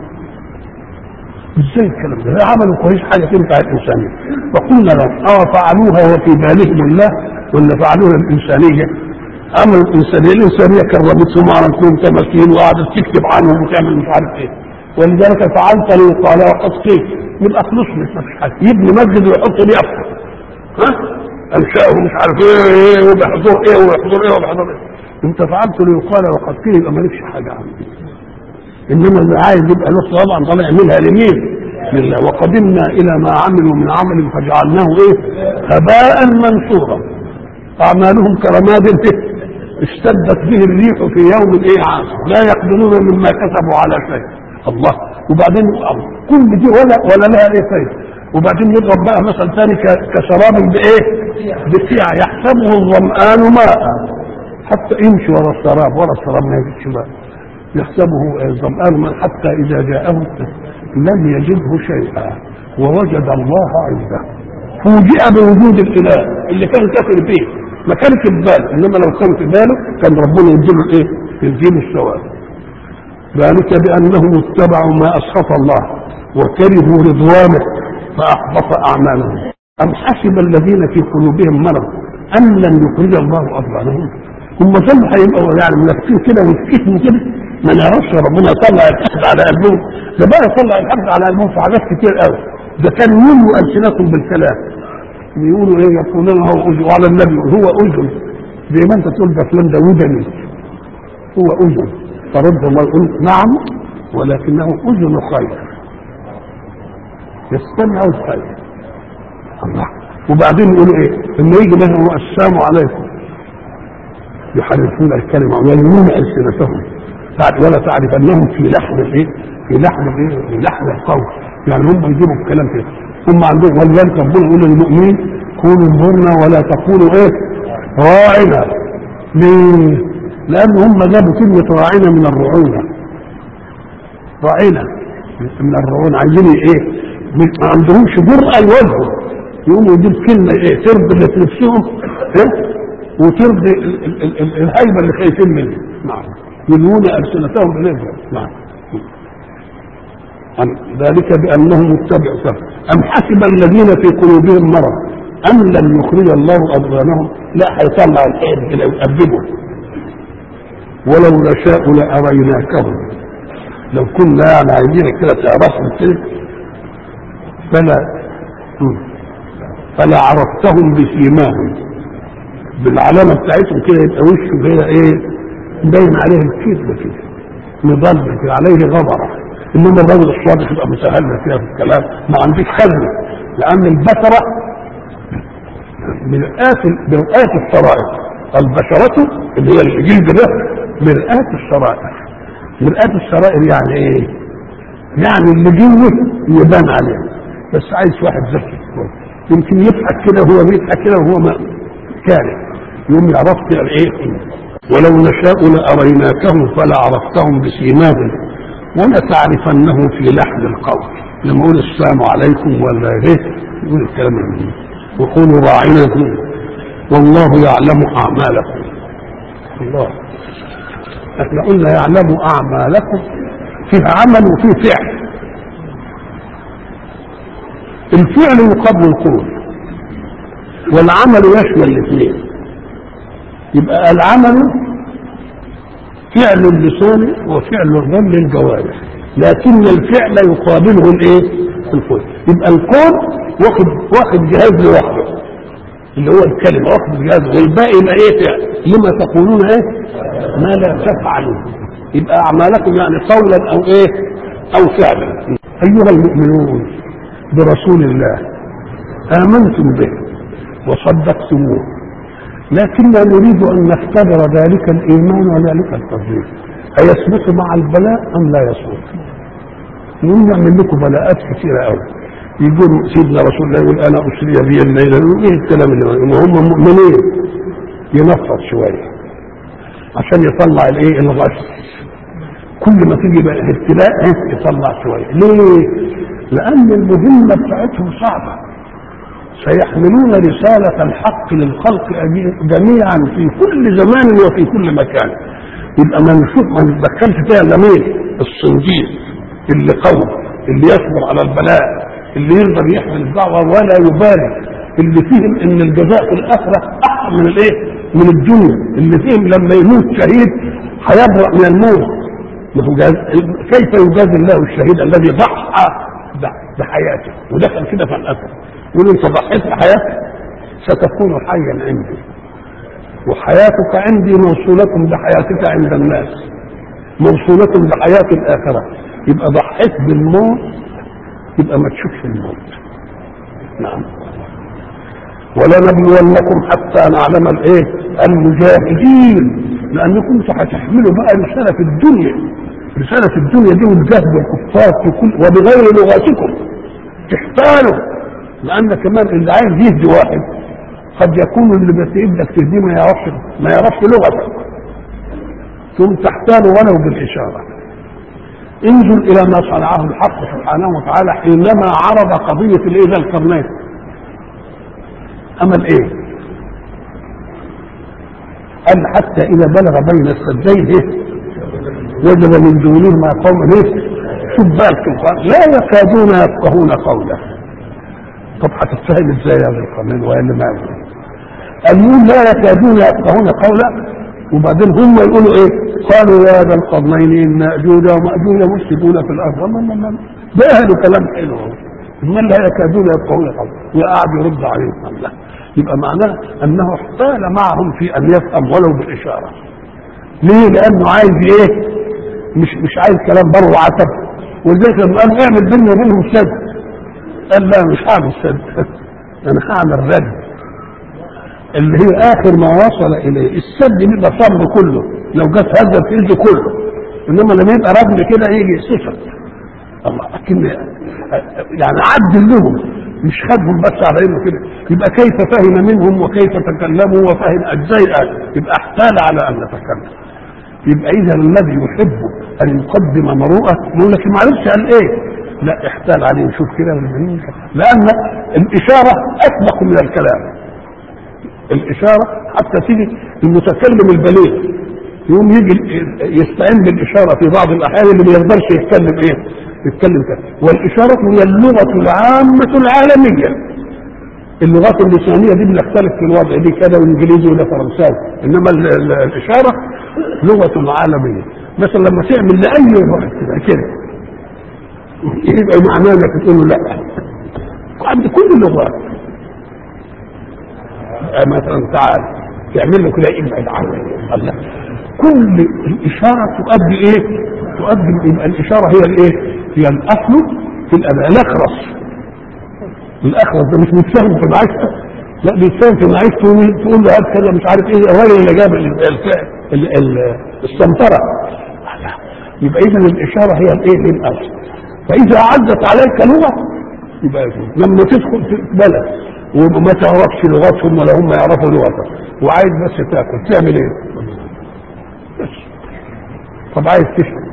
ازاي الكلام ده؟ عملوا كويس حاجه تنفع الانسانيه. فقلنا لهم اه فعلوها وفي بالهم الله ولا فعلوها الانسانيه؟ عملوا الانسانيه، الانسانيه كرمتهم وعملتهم تماثيل وقعدت تكتب عنهم وتعمل مش عارف ايه. ولذلك فعلت ليقال وقد قيل يبقى خلص مش مفيش حاجه، يبني مسجد ويحط ليه افكار ها؟ انشاؤه مش عارف ايه ايه وبيحضر ايه ويحضر ايه وبيحضر ايه. انت فعلت ليقال وقد قيل يبقى مالكش حاجه عنه. انما اللي عايز يبقى له طبعا طبعا يعملها لمين؟ لله. وقدمنا الى ما عملوا من عمل فجعلناه ايه؟ هباء منثورا. اعمالهم كرماد اشتدت به الريح في يوم ايه عاصف لا يقدرون مما كسبوا على شيء. الله. وبعدين كل دي ولا ولا لها ايه خير. وبعدين يضرب بقى مثل ثاني كشراب بايه؟ بسيعه يحسبه الظمآن ماء حتى يمشي ورا السراب، ورا السراب ما يجدش ماء. يحسبه الظمآن حتى إذا جاءه لم يجده شيئا ووجد الله عنده. فوجئ بوجود الإله اللي كان كافر به، ما كان في باله، إنما لو كان في باله كان ربنا يديله إيه؟ يديله الثواب. ذلك بأنهم اتبعوا ما أسخط الله وكرهوا رضوانه فأحبط أعمالهم. أم حسب الذين في قلوبهم مرض أن لن يخرج الله أضغانهم؟ هم ظل هيبقوا يعني منافقين كده ويسكتوا كده ما نعرفش ربنا يطلع الحقد على قلبهم. ده بقى يطلع الحقد على قلبهم في حاجات كتير قوي. ده كان يملوا ألسنتهم بالكلام يقولوا ايه؟ يقولون هو اذن وعلى النبي هو اذن، زي ما انت تقول ده فلان ده ودني هو اذن، فرد الله يقول نعم ولكنه اذن خير يستمع الخير. الله. وبعدين يقولوا ايه؟ لما يجي مثلا السلام عليكم يحرفون الكلمه ويلمون ألسنتهم ولا تعرف انهم في لحظه ايه؟ في لحظه ايه؟ في لحظه القول. يعني هم يجيبوا الكلام كده. هم عندهم ولذلك ربنا يقول للمؤمنين كونوا انظرنا ولا تقولوا ايه؟ راعنا. ليه؟ لان هم جابوا كلمه راعنا من الرعونه. راعنا من الرعونه عايزين ايه؟ ما عندهمش جرأه يواجهوا، يقوموا يجيب كلمه ايه؟ ترضي اللي في نفسهم ايه؟ وترضي الهيبه اللي خايفين منها. نعم. يلوون ألسنتهم بالإبرة. نعم. ذلك بأنهم اتبعوا سبب. أم حسب الذين في قلوبهم مرض أن لن يخرج الله أضغانهم؟ لا، هيطلع الآية كده ويأببهم. ولو نشاء لأريناكهم، لو كنا يعني عايزين كده تعرفهم كده فلا فلا عرفتهم بسيماهم، بالعلامة بتاعتهم كده يبقى وشه كده ايه باين عليه الكذب كده مضلل كده عليه غبرة. انما الرجل الصادق يبقى مسهل فيها في الكلام، ما عنديش خزنة، لأن البشرة مرآة مرآة الشرائع، البشرة اللي هي الجلد ده مرآة الشرائع. مرآة الشرائع يعني ايه؟ يعني اللي جوه يبان عليه، بس عايز واحد ذكي يمكن يضحك كده وهو بيضحك كده وهو ما كاره، يوم يعرفت ايه. ولو نشاء لأريناكهم فلا عرفتهم بسيماهم ولتعرفنه في لحن القول. لما يقول السلام عليكم ولا ايه يقول الكلام ده، وقولوا راعنا والله يعلم اعمالكم. الله، احنا قلنا يعلم اعمالكم، فيها عمل وفيه فعل. الفعل يقابل القول والعمل يشمل الاثنين. يبقى العمل فعل اللسان وفعل الظن للجوارح، لكن الفعل يقابله الايه؟ القول. يبقى القول واخد واخد جهاز لوحده اللي هو الكلمه، واخد جهاز، والباقي يبقى ايه؟ فعل. لما تقولون ايه ما لا تفعلون. يبقى اعمالكم يعني قولا او ايه او فعلا. ايها المؤمنون برسول الله امنتم به وصدقتموه، لكننا نريد ان نختبر ذلك الايمان وذلك التصديق، ايثبت مع البلاء ام لا يثبت؟ نعمل لكم بلاءات كثيره قوي. يقول سيدنا رسول الله يقول انا اسري بي الليله، ايه الكلام اللي هم مؤمنين؟ ينفض شويه عشان يطلع الايه؟ الغش. كل ما تيجي بقى ابتلاء يطلع شويه. ليه؟ لان المهمه بتاعتهم صعبه، سيحملون رساله الحق للخلق جميعا في كل زمان وفي كل مكان. يبقى ما نشوف ما نتدخلش فيها الا مين؟ الصنديق اللي قوي، اللي يصبر على البلاء، اللي يقدر يحمل الدعوه ولا يبالي، اللي فيهم ان الجزاء في الاخره احسن من الايه؟ من الدنيا، اللي فيهم لما يموت شهيد هيبرأ من الموت. كيف يجازي الله الشهيد الذي ضحى بحياته ودخل كده في الاثر؟ يقول انت ضحيت بحياتك ستكون حيا عندي، وحياتك عندي موصولة بحياتك عند الناس، موصولة بحياة الآخرة. يبقى ضحيت بالموت يبقى ما تشوفش الموت. نعم. ولا نبلونكم حتى نعلم الايه؟ المجاهدين، لانكم هتحملوا بقى رسالة في الدنيا، رسالة الدنيا دي والجهد الكفار في كل وبغير لغاتكم تحتالوا، لان كمان اللي عايز يهدي واحد قد يكون اللي بتقدك تهديه ما يعرفش ما يعرفش لغتك، ثم تحتال ولو بالاشاره. انظر الى ما صنعه الحق سبحانه وتعالى حينما عرض قضيه الايه ذا القرنين. امل ايه؟ قال حتى اذا بلغ بين السدين وجد من دونهما قوما ايه؟ شوف بقى الكفار لا يكادون يفقهون قوله. طب هتتفهم ازاي هذا القرنين ولا ما قالوا لا يكادون يفقهون قولا، وبعدين هم يقولوا ايه؟ قالوا يا ذا القرنين ان ياجوج وماجوج مفسدون في الارض. ده اهل كلام حلو، من لا يكادون يفقهون قولا وقعد يرد عليهم. الله، يبقى معناه انه احتال معهم في ان يفهم ولو بالاشاره. ليه؟ لانه عايز ايه؟ مش مش عايز كلام بر وعتب. ولذلك لما قال اعمل بيننا وبينهم سد، قال لا مش هعمل سد انا هعمل رد، اللي هي اخر ما وصل اليه. السد بيبقى صبر كله، لو جت هزه في ايده كله، انما لما يبقى رجل كده يجي صفر. الله، لكن يعني عدل لهم، مش خدهم بس على انه كده. يبقى كيف فهم منهم وكيف تكلموا وفهم اجزاء، يبقى احتال على ان نتكلم. يبقى اذا الذي يحب ان يقدم مروءه يقول لك معلش قال ايه؟ لا، احتال عليه. شوف كده، لان الاشاره اسبق من الكلام. الاشاره حتى تيجي المتكلم البليغ يقوم يجي يستعين بالاشاره في بعض الاحيان اللي ما يقدرش يتكلم ايه؟ يتكلم كده. والاشاره هي اللغه العامه العالميه، اللغات اللسانيه دي بنختلف في الوضع، دي كده وانجليزي وده فرنساوي، انما ال ال الاشاره لغه عالميه. مثلا لما تعمل لاي واحد كده كده يبقى معناه انك تقول له لا. عند كل اللغات مثلا تعال تعمل له كده ابعد عنه الله، كل الاشاره تؤدي ايه؟ تؤدي. يبقى الاشاره هي الايه؟ هي الاصل في الاداء. الاخرس الاخرس ده مش متفاهم في معيشته، لا بيتفاهم في معيشته، تقول له هات كذا مش عارف ايه، الراجل اللي جاب السمطره. يبقى اذا الاشاره هي الايه؟ هي الاصل. فاذا عدت عليك لغه يبقى يجب. لما تدخل في بلد وما تعرفش لغتهم ولا هم يعرفوا لغتك وعايز بس تاكل تعمل ايه؟ بس طب عايز تشرب،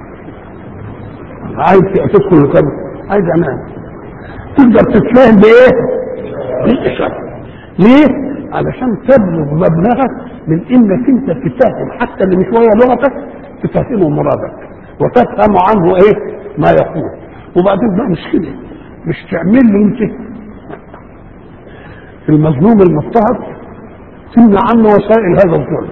عايز تدخل القبر، عايز امان، تقدر تتفاهم بايه؟ بالاشاره. ليه؟ علشان تبلغ مبلغك من انك انت تفهم حتى اللي مش ويا لغتك، تفهمه مرادك وتفهم عنه ايه ما يقول. وبعدين بقى مش كده، مش تعمل له انت في المظلوم المضطهد تمنع عنه وسائل هذا الظلم.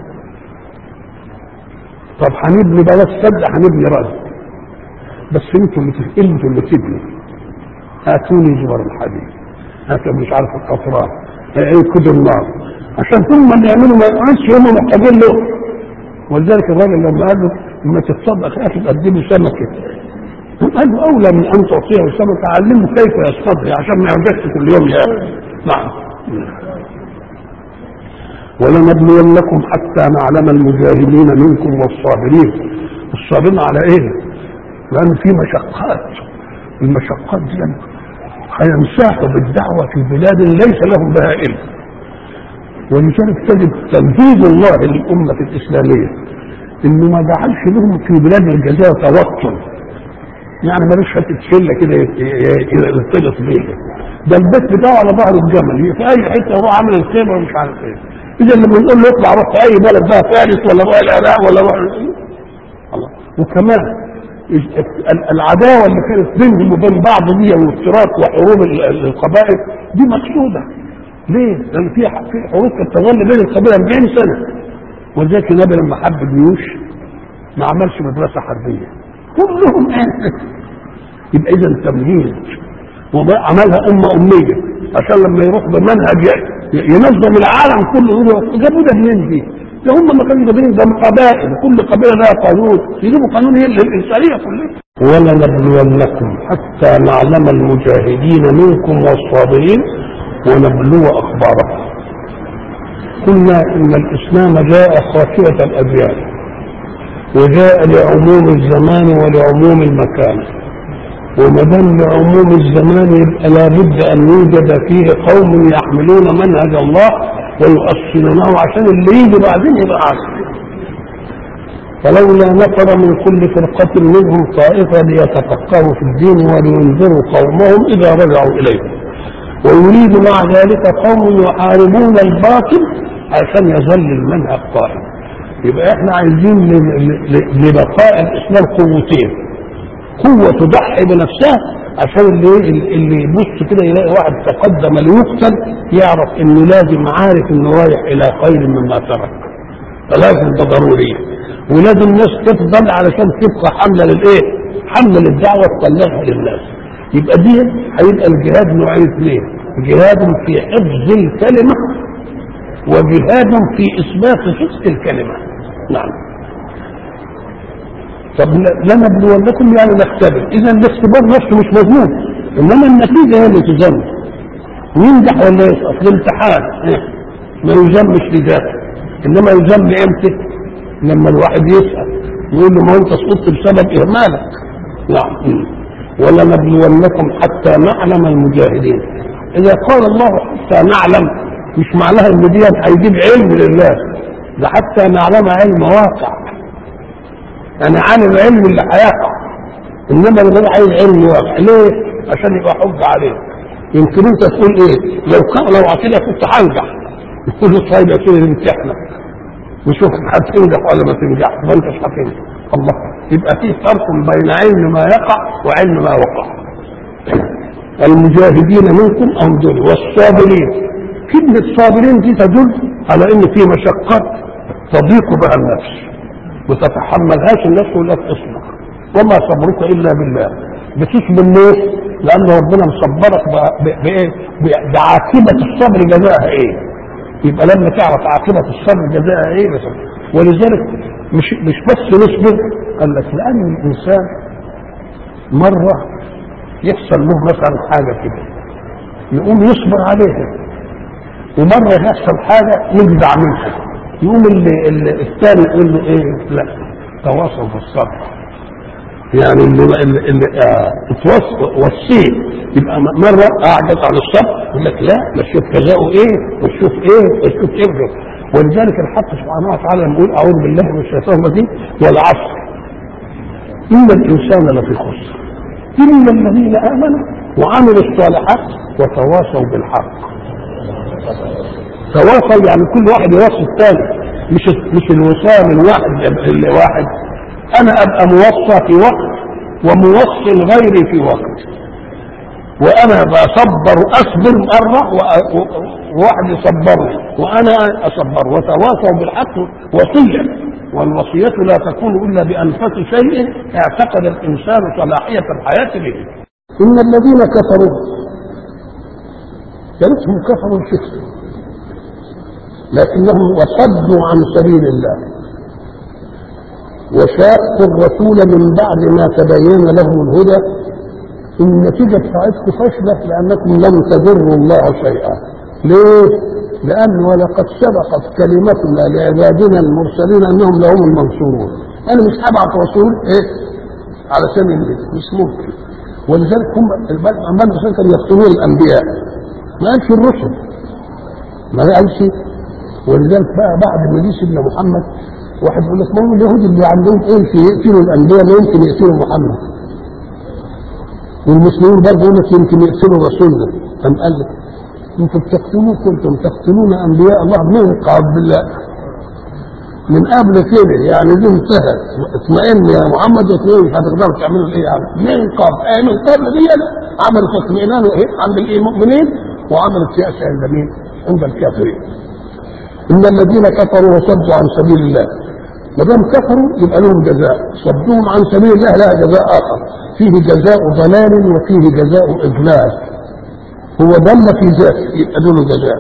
طب هنبني بلاش سد، هنبني رد، بس انتوا اللي انتوا اللي تبنوا. هاتوني جوار الحديد، هاتوا مش عارف القطران، ايه كدر النار، عشان ثم اللي يعملوا ما يقعدش هم محتاجين له. ولذلك الراجل لما قال له لما تتصدق يا اخي تقدم سمكه، قال له اولى من ان تعطيه سمكه علمه كيف يصطاد عشان ما يرجعش كل يوم يا نعم. ولنبلونكم حتى نعلم المجاهدين منكم والصابرين. الصابرين على ايه؟ لان في مشقات، المشقات دي هينساحوا بالدعوه في بلاد ليس لهم بها علم. ولذلك تجد تنفيذ الله للامه الاسلاميه انه ما جعلش لهم في بلاد الجزائر توتر، يعني ملوش حته شله كده يلتجط بيها، ده البيت بتاعه على ظهر الجمل في اي حته هو عامل الخيمه ومش عارف ايه. اذا لما نقول له اطلع روح في اي بلد بقى فارس ولا روح العراق ولا روح الله. وكمان العداوه اللي كانت بينهم وبين بعض دي والافتراق وحروب القبائل دي مقصوده. ليه؟ لان في في حروب كانت تظل بين القبائل أربعين سنه. ولذلك النبي لما حب الجيوش ما عملش مدرسه حربيه، كلهم يبقى اذا تمهيد. وعملها امه اميه عشان لما يروح بمنهج ينظم العالم كله. جابوا ده منين دي؟ ده هم ما كانوا جايبين ده قبائل، كل قبيله لها قانون، يجيبوا قانون هي الانسانيه كلها. ولنبلونكم حتى نعلم المجاهدين منكم والصابرين ونبلو اخباركم. قلنا ان الاسلام جاء خاشعه الاديان وجاء لعموم الزمان ولعموم المكان، وما دام لعموم الزمان يبقى لابد ان يوجد فيه قوم يحملون منهج الله ويؤصلونه عشان اللي يجي بعدين يبقى عاصم. فلولا نفر من كل فرقة منهم طائفة ليتفقهوا في الدين ولينذروا قومهم إذا رجعوا إليهم، ويريد مع ذلك قوم يحاربون الباطل عشان يظل المنهج قائم. يبقى احنا عايزين لبقاء الإسلام قوتين، قوة تضحي بنفسها عشان اللي اللي يبص كده يلاقي واحد تقدم ليقتل يعرف انه لازم عارف انه رايح الى خير مما ترك، فلازم ده ضروري. ولازم الناس تفضل علشان تبقى حملة للايه؟ حملة للدعوة تطلعها للناس. يبقى دي هيبقى الجهاد نوعين اثنين، جهاد في حفظ الكلمة وجهاد في اثبات صدق الكلمة. نعم. طب لنبلونكم يعني نختبر، اذا الاختبار نفسه مش مضمون، انما النتيجه هي اللي تذم، ينجح ولا يسقط. الامتحان ما يذمش لذاته، انما يذم امتى؟ لما الواحد يسال يقول له ما انت سقطت بسبب اهمالك. نعم. ولنبلونكم حتى نعلم المجاهدين. اذا قال الله حتى نعلم مش معناها ان دي هيجيب علم لله، ده حتى نعلم علم واقع، يعني عن العلم اللي هيقع، انما اللي عايز علم واقع. ليه؟ عشان يبقى حجه عليه. يمكن انت تقول ايه؟ لو كان لو كده كنت هنجح، يقول له طيب يا سيدي امتحنا وشوف هتنجح ولا ما تنجح، ما انتش هتنجح. الله. يبقى في فرق بين علم ما يقع وعلم ما وقع. المجاهدين منكم أم دول والصابرين. كلمة صابرين دي تدل على ان في مشقات تضيق بها النفس وتتحملهاش النفس ولا تصبر، وما صبرك الا بالله. بتصبر ليه؟ لان ربنا مصبرك بايه؟ بعاقبة الصبر جزاءها ايه؟ يبقى لما تعرف عاقبة الصبر جزاءها ايه بس. ولذلك مش مش بس نصبر، قال لك لان الانسان مرة يحصل له مثلا حاجة كده يقوم يصبر عليها، ومرة يحصل حاجة يجزع منها يقوم اللي اللي الثاني يقول له ايه؟ لا تواصل بالصبر. يعني اللي اللي اه وصيه يبقى مرة اعجز عن الصبر يقول لك لا نشوف جزاؤه ايه ونشوف ايه ونشوف ايه. ولذلك الحق سبحانه وتعالى لما يقول اعوذ بالله من الشيطان الرجيم والعصر ان الانسان لفي خسر الا الذين امنوا وعملوا الصالحات وتواصوا بالحق. تواصل يعني كل واحد يوصي الثاني، مش مش الوصايه من واحد لواحد. انا ابقى موصى في وقت وموصي غيري في وقت، وانا بصبر اصبر مره وواحد يصبرني وانا اصبر. وتواصوا بالحق وصيه، والوصيه لا تكون الا بانفس شيء اعتقد الانسان صلاحيه الحياه به. ان الذين كفروا كانتهم كفروا شكرا لكنهم وصدوا عن سبيل الله وشاقوا الرسول من بعد ما تبين لهم الهدى. النتيجة بتاعتكم فشلة لأنكم لم تضروا الله شيئا. ليه؟ لأن ولقد سبقت كلمتنا لعبادنا المرسلين أنهم لهم المنصورون. أنا مش هبعت رسول إيه؟ علشان مش ممكن. ولذلك هم أمام الرسول كانوا يقتلون الأنبياء، ما قالش الرسل، ما قالش. ولذلك بقى بعد ما جه سيدنا محمد واحد يقول لك ما هو اليهود اللي عندهم ايه في يقتلوا الانبياء ما يمكن يقتلوا محمد، والمسلمين برضه يقول لك يمكن يقتلوا رسولنا. قام قال لك انتم بتقتلون كنتم تقتلون انبياء الله من قبل بالله من قبل كده، يعني دي انتهت. اطمئن يا محمد واطمئن هتقدروا تعملوا ايه يعني من قبل. ايه من قبل دي عملت اطمئنان عند المؤمنين وعملت يأس عند مين؟ عند الكافرين. ان الذين كفروا وصدوا عن سبيل الله ما دام كفروا يبقى لهم جزاء، صدوهم عن سبيل الله لها جزاء اخر، فيه جزاء ضلال وفيه جزاء اضلال. هو ضل في ذاته يبقى له جزاء،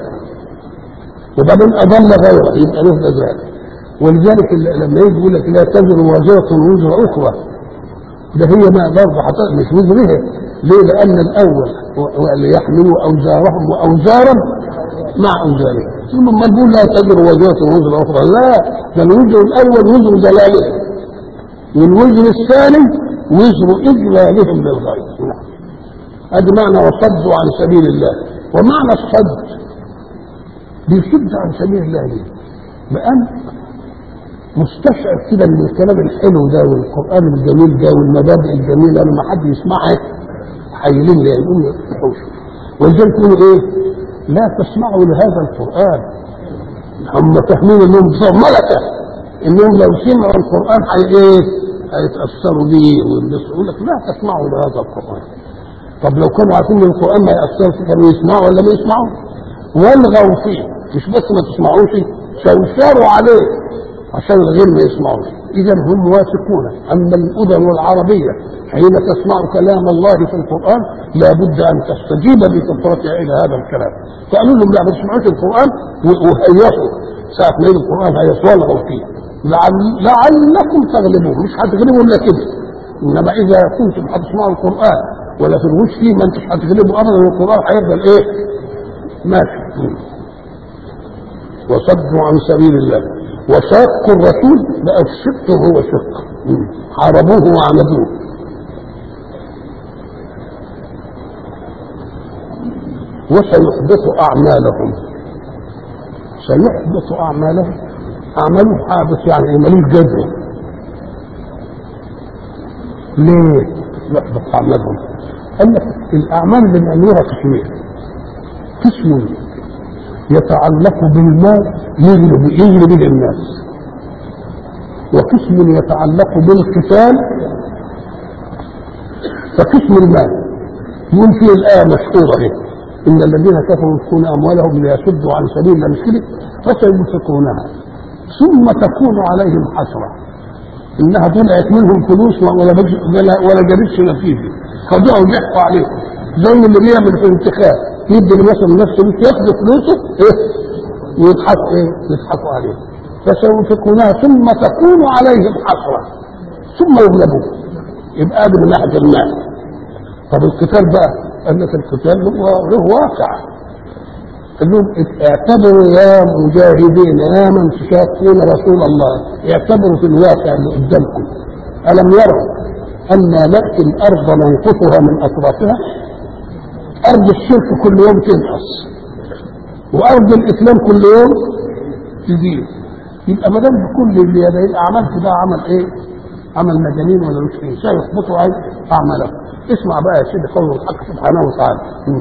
وبعدين اضل غيره يبقى له جزاء. ولذلك لما يجي يقول لك لا تزر وازرة وزر اخرى، ده هي ما برضه مش وزرها. ليه؟ لان الاول ليحملوا اوزارهم واوزارا مع اوزارهم. ثم ما نقول لا تزر وزرة وزر اخرى، لا، ده الوزر الاول وزر دلاله والوزر الثاني وزر اذلالهم للغير. هذا معنى وصدوا عن سبيل الله. ومعنى الصد بيصد عن سبيل الله ليه؟ لان مستشعر كده من الكلام الحلو ده والقران الجميل ده والمبادئ الجميله لما حد يسمعها حيلين ليه يقوم يفتحوش. ولذلك يقولوا ايه؟ لا تسمعوا لهذا القران. هم فاهمين انهم بصور ملكه انهم لو سمعوا القران حي ايه؟ هيتاثروا بيه والناس يقول لك لا تسمعوا لهذا القران. طب لو كانوا عارفين ان القران ما ياثرش كانوا يسمعوا ولا ما يسمعوا؟ والغوا فيه، مش بس ما تسمعوش شوشروا عليه عشان الغير ما يسمعوش. اذا هم واثقون ان الاذن العربيه حين تسمع كلام الله في القران لابد ان تستجيب بفطرتها الى هذا الكلام. فقالوا لهم لا ما تسمعوش القران وهيصوا ساعه ما يجي القران هيصولغوا فيه لعل لعلكم تغلبون. مش هتغلبوا الا كده، انما اذا كنتم هتسمعوا القران ولا تلغوش فيه ما انتش هتغلبوا ابدا، والقران هيفضل ايه؟ ماشي. وصدوا عن سبيل الله وشاقوا الرسول. بقى الشق هو شق، حاربوه وعندوه. وسيحبط اعمالهم. سيحبط اعمالهم، اعمالهم حابط يعني ملوش جدوى. ليه يحبط اعمالهم؟ قال لك الاعمال اللي بنعملوها قسمين. قسم يتعلق بالمال يغلب يغلب الناس، وقسم يتعلق بالقتال. فقسم المال يقول فيه الآية مشهورة اهي: إن الذين كفروا ينفقون أموالهم ليصدوا عن سبيل الله مش كده؟ فسينفقونها ثم تكون عليهم حسرة إنها طلعت منهم فلوس ولا ولا جابتش نتيجة، خدوها وضحكوا عليهم زي اللي بيعمل في الانتخاب، يدي مثلا نفسه ياخد فلوسه ايه ويضحكوا ايه يضحكوا عليه. فسينفقونها ثم تكون عليهم حسرة ثم يغلبون. يبقى ده من ناحية المال. طب القتال بقى قال لك القتال له واقع. قال لهم اعتبروا يا مجاهدين يا من تشاقون رسول الله، اعتبروا في الواقع اللي قدامكم. ألم يروا أن نأتي الأرض ننقصها من أطرافها؟ أرض الشرك كل يوم تنقص وأرض الإسلام كل يوم تزيد. يبقى ما دام كل اللي يبقى عملت ده عمل إيه؟ عمل مجانين ولا مش إيه؟ سيحبطوا أعمالهم. اسمع بقى يا سيدي قول الحق سبحانه وتعالى: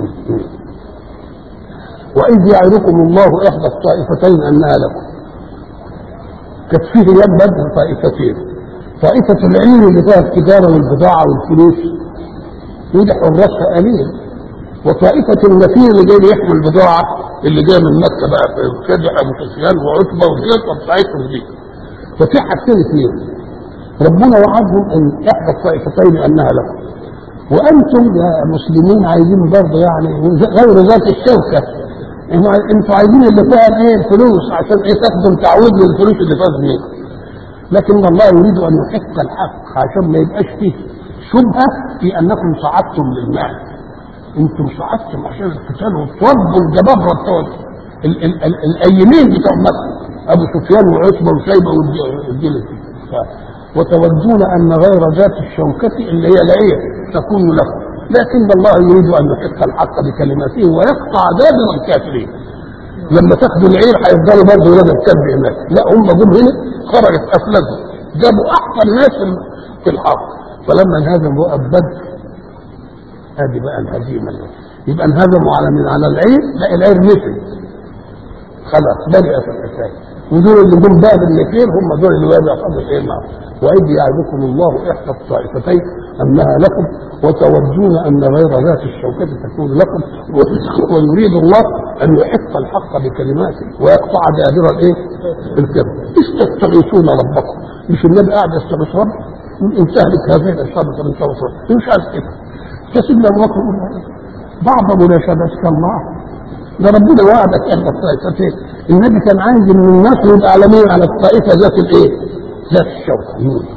وإذ يعدكم الله إحدى الطائفتين أنها لكم. كانت فيه يد بدر طائفتين، طائفة العلم اللي فيها التجارة والبضاعة والفلوس ودي حراسها قليل، وطائفة النفير اللي جاي يحمل البضاعة اللي جاي من مكة بقى في كدح أبو سفيان وعتبة والجيطة بتاعتهم دي. ففي حاجتين اثنين ربنا وعدهم ان احدى الطائفتين انها لكم، وانتم يا مسلمين عايزين برضه يعني غير ذات الشوكة، انتوا عايزين اللي فيها ايه الفلوس عشان ايه تاخدوا تعويض للفلوس اللي فاز منكم. لكن الله يريد ان يحق الحق عشان ما يبقاش فيه شبهة في انكم صعدتم للمال. انتم صعدتم عشان القتال وتربوا الجبابرة بتوع الايمين بتوع مكة ابو سفيان وعتبة وشيبة والجيل، وتودون ان غير ذات الشوكة اللي هي العير تكون لكم، لكن الله يريد ان يحق الحق بكلماته ويقطع دابر الكافرين. لما تاخدوا العير هيفضلوا برضه ولاد الكلب هناك، لا هم جم هنا خرجت افلاجهم جابوا احسن ناس في الحق، فلما انهزموا وقف بدر هذه بقى الهزيمه. يبقى انهزموا على من على العير، لا العير نفل خلاص بدأت الحكايه، ودول اللي جم بقى بالنفير هم دول اللي بقى ياخذوا ايه معهم. وإذ يعدكم الله إحدى الطائفتين أنها لكم وتودون أن غير ذات الشوكة تكون لكم، ويريد الله أن يحق الحق بكلماته ويقطع دابر الإيه؟ الكذب. إذ تستغيثون ربكم، مش النبي قاعد يستغيث رب إن تهلك هذه الأشرار فمن توصل مش عارف كده. فسيدنا أبو بكر بعض مناشدتك الله ده ربنا وعدك إحدى الطائفتين. النبي كان عايز من الناس يبقى عالمين على الطائفة ذات الإيه؟ ذات الشوكة.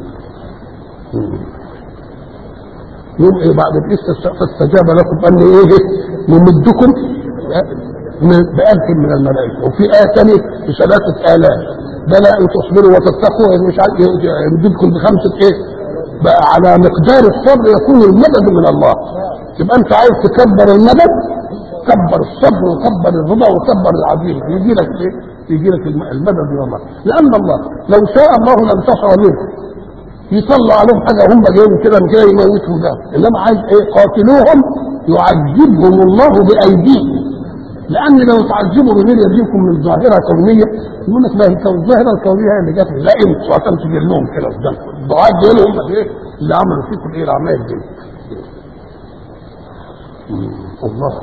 يوم ايه بعد القصه فاستجاب لكم قال لي ايه نمدكم بألف من الملائكه، وفي آية ثانية بثلاثة آلاف بلى ان تصبروا وتتقوا مش عارف يمدكم بخمسة ايه بقى على مقدار الصبر يكون المدد من الله. تبقى انت عايز تكبر المدد كبر الصبر وكبر الرضا وكبر العظيم يجي لك ايه؟ يجي لك المدد من الله، لان الله لو شاء الله لانتصر منكم يطلع عليهم حاجه هم جايين كده من كده يموتهم ده، انما عايز ايه؟ قاتلوهم يعذبهم الله بايديكم، لان لو تعذبوا بغير يديكم من ظاهره كونيه يقول لك ما هي الظاهره الكونيه هي اللي جت لا انتوا عشان تجيب لهم كده قدامكم الدعاء دول هم ايه اللي عملوا فيكم ايه العمايل دي. الله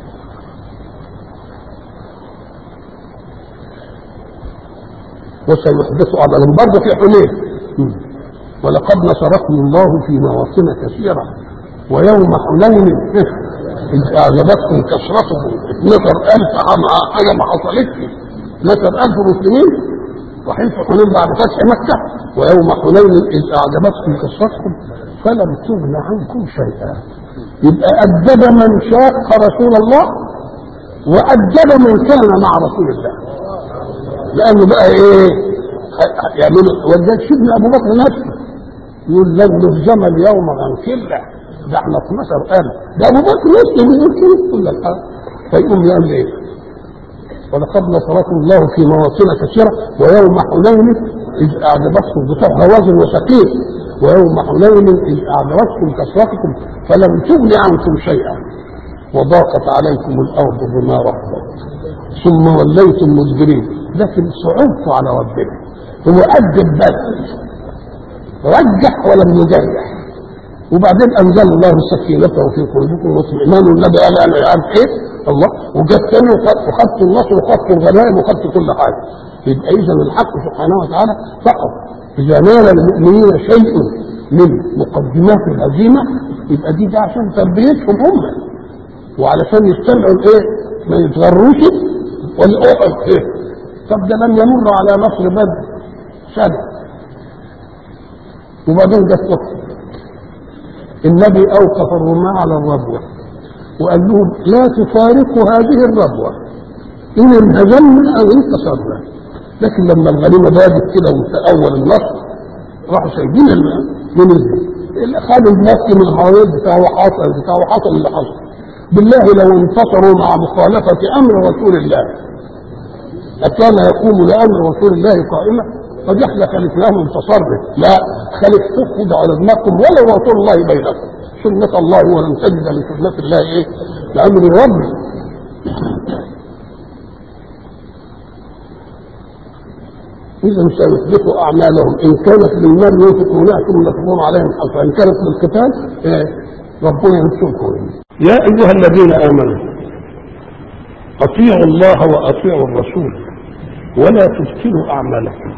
وسيحدث عملا برضه في حنين. ولقد نصركم الله في مواطن كثيرة ويوم حنين إذ أعجبتكم كثرتكم اثنتا ألف حاجة ما حصلتش اثنتا ألف مسلمين رايحين في حنين بعد فتح مكة، ويوم حنين إذ أعجبتكم كثرتكم فلم تغن عنكم شيئا. يبقى أدب من شاق رسول الله وأدب من كان مع رسول الله، لأنه بقى إيه يعملوا ولذلك سيدنا أبو بكر نفسه يقول لن نهزم اليوم عن كله ده احنا اثناشر ألف، ده أبو بكر نفسه بيقول كده كل الحال. فيقوم يعمل إيه؟ ولقد نصركم الله في مواطن كثيرة ويوم حنين إذ أعجبتكم بتوع هوازن وثقيل ويوم حنين إذ أعجبتكم كثرتكم فلم تغن عنكم شيئا وضاقت عليكم الأرض بما رحبت ثم وليتم مدبرين، لكن صعبتوا على ربنا هو أدب بس رجح ولم يجرح، وبعدين انزل الله سكينته في قلوبكم واطمئنان النبي قال انا عارف ايه الله وجت ثاني وخدت النصر وخدت الغنائم وخدت كل حاجه. يبقى اذا الحق سبحانه وتعالى فقط اذا نال المؤمنين شيء من مقدمات الهزيمه يبقى دي ده عشان تربيتهم هم وعلشان يستمعوا الايه ما يتغروش والاوقف ايه. طب ده لم يمر على نصر بدر سنه وبعدين جت نصر النبي اوقف الرماة على الربوه وقال لهم لا تفارقوا هذه الربوه ان انهزمنا او انتصرنا. لكن لما الغنيمه بادت كده وتأول النصر راحوا سايبين المنزل خدوا الناس من الحوالين بتاعه حصل بتاعه حصل اللي حصل. بالله لو انتصروا مع مخالفه امر رسول الله أكان يقوم لامر رسول الله قائمه قد احنا خلفناه انتصرنا. لا خلفتوه كده على دماغكم ولا رسول الله بينكم سنه الله ولن تجد لسنه الله ايه لامر ربي. إذا سيحبطوا أعمالهم إن كانت للمال ينفقونها ثم تكون عليهم حصر إن كانت للقتال إيه ربنا ينصركم. يا أيها الذين آمنوا أطيعوا الله وأطيعوا الرسول ولا تبطلوا أعمالكم.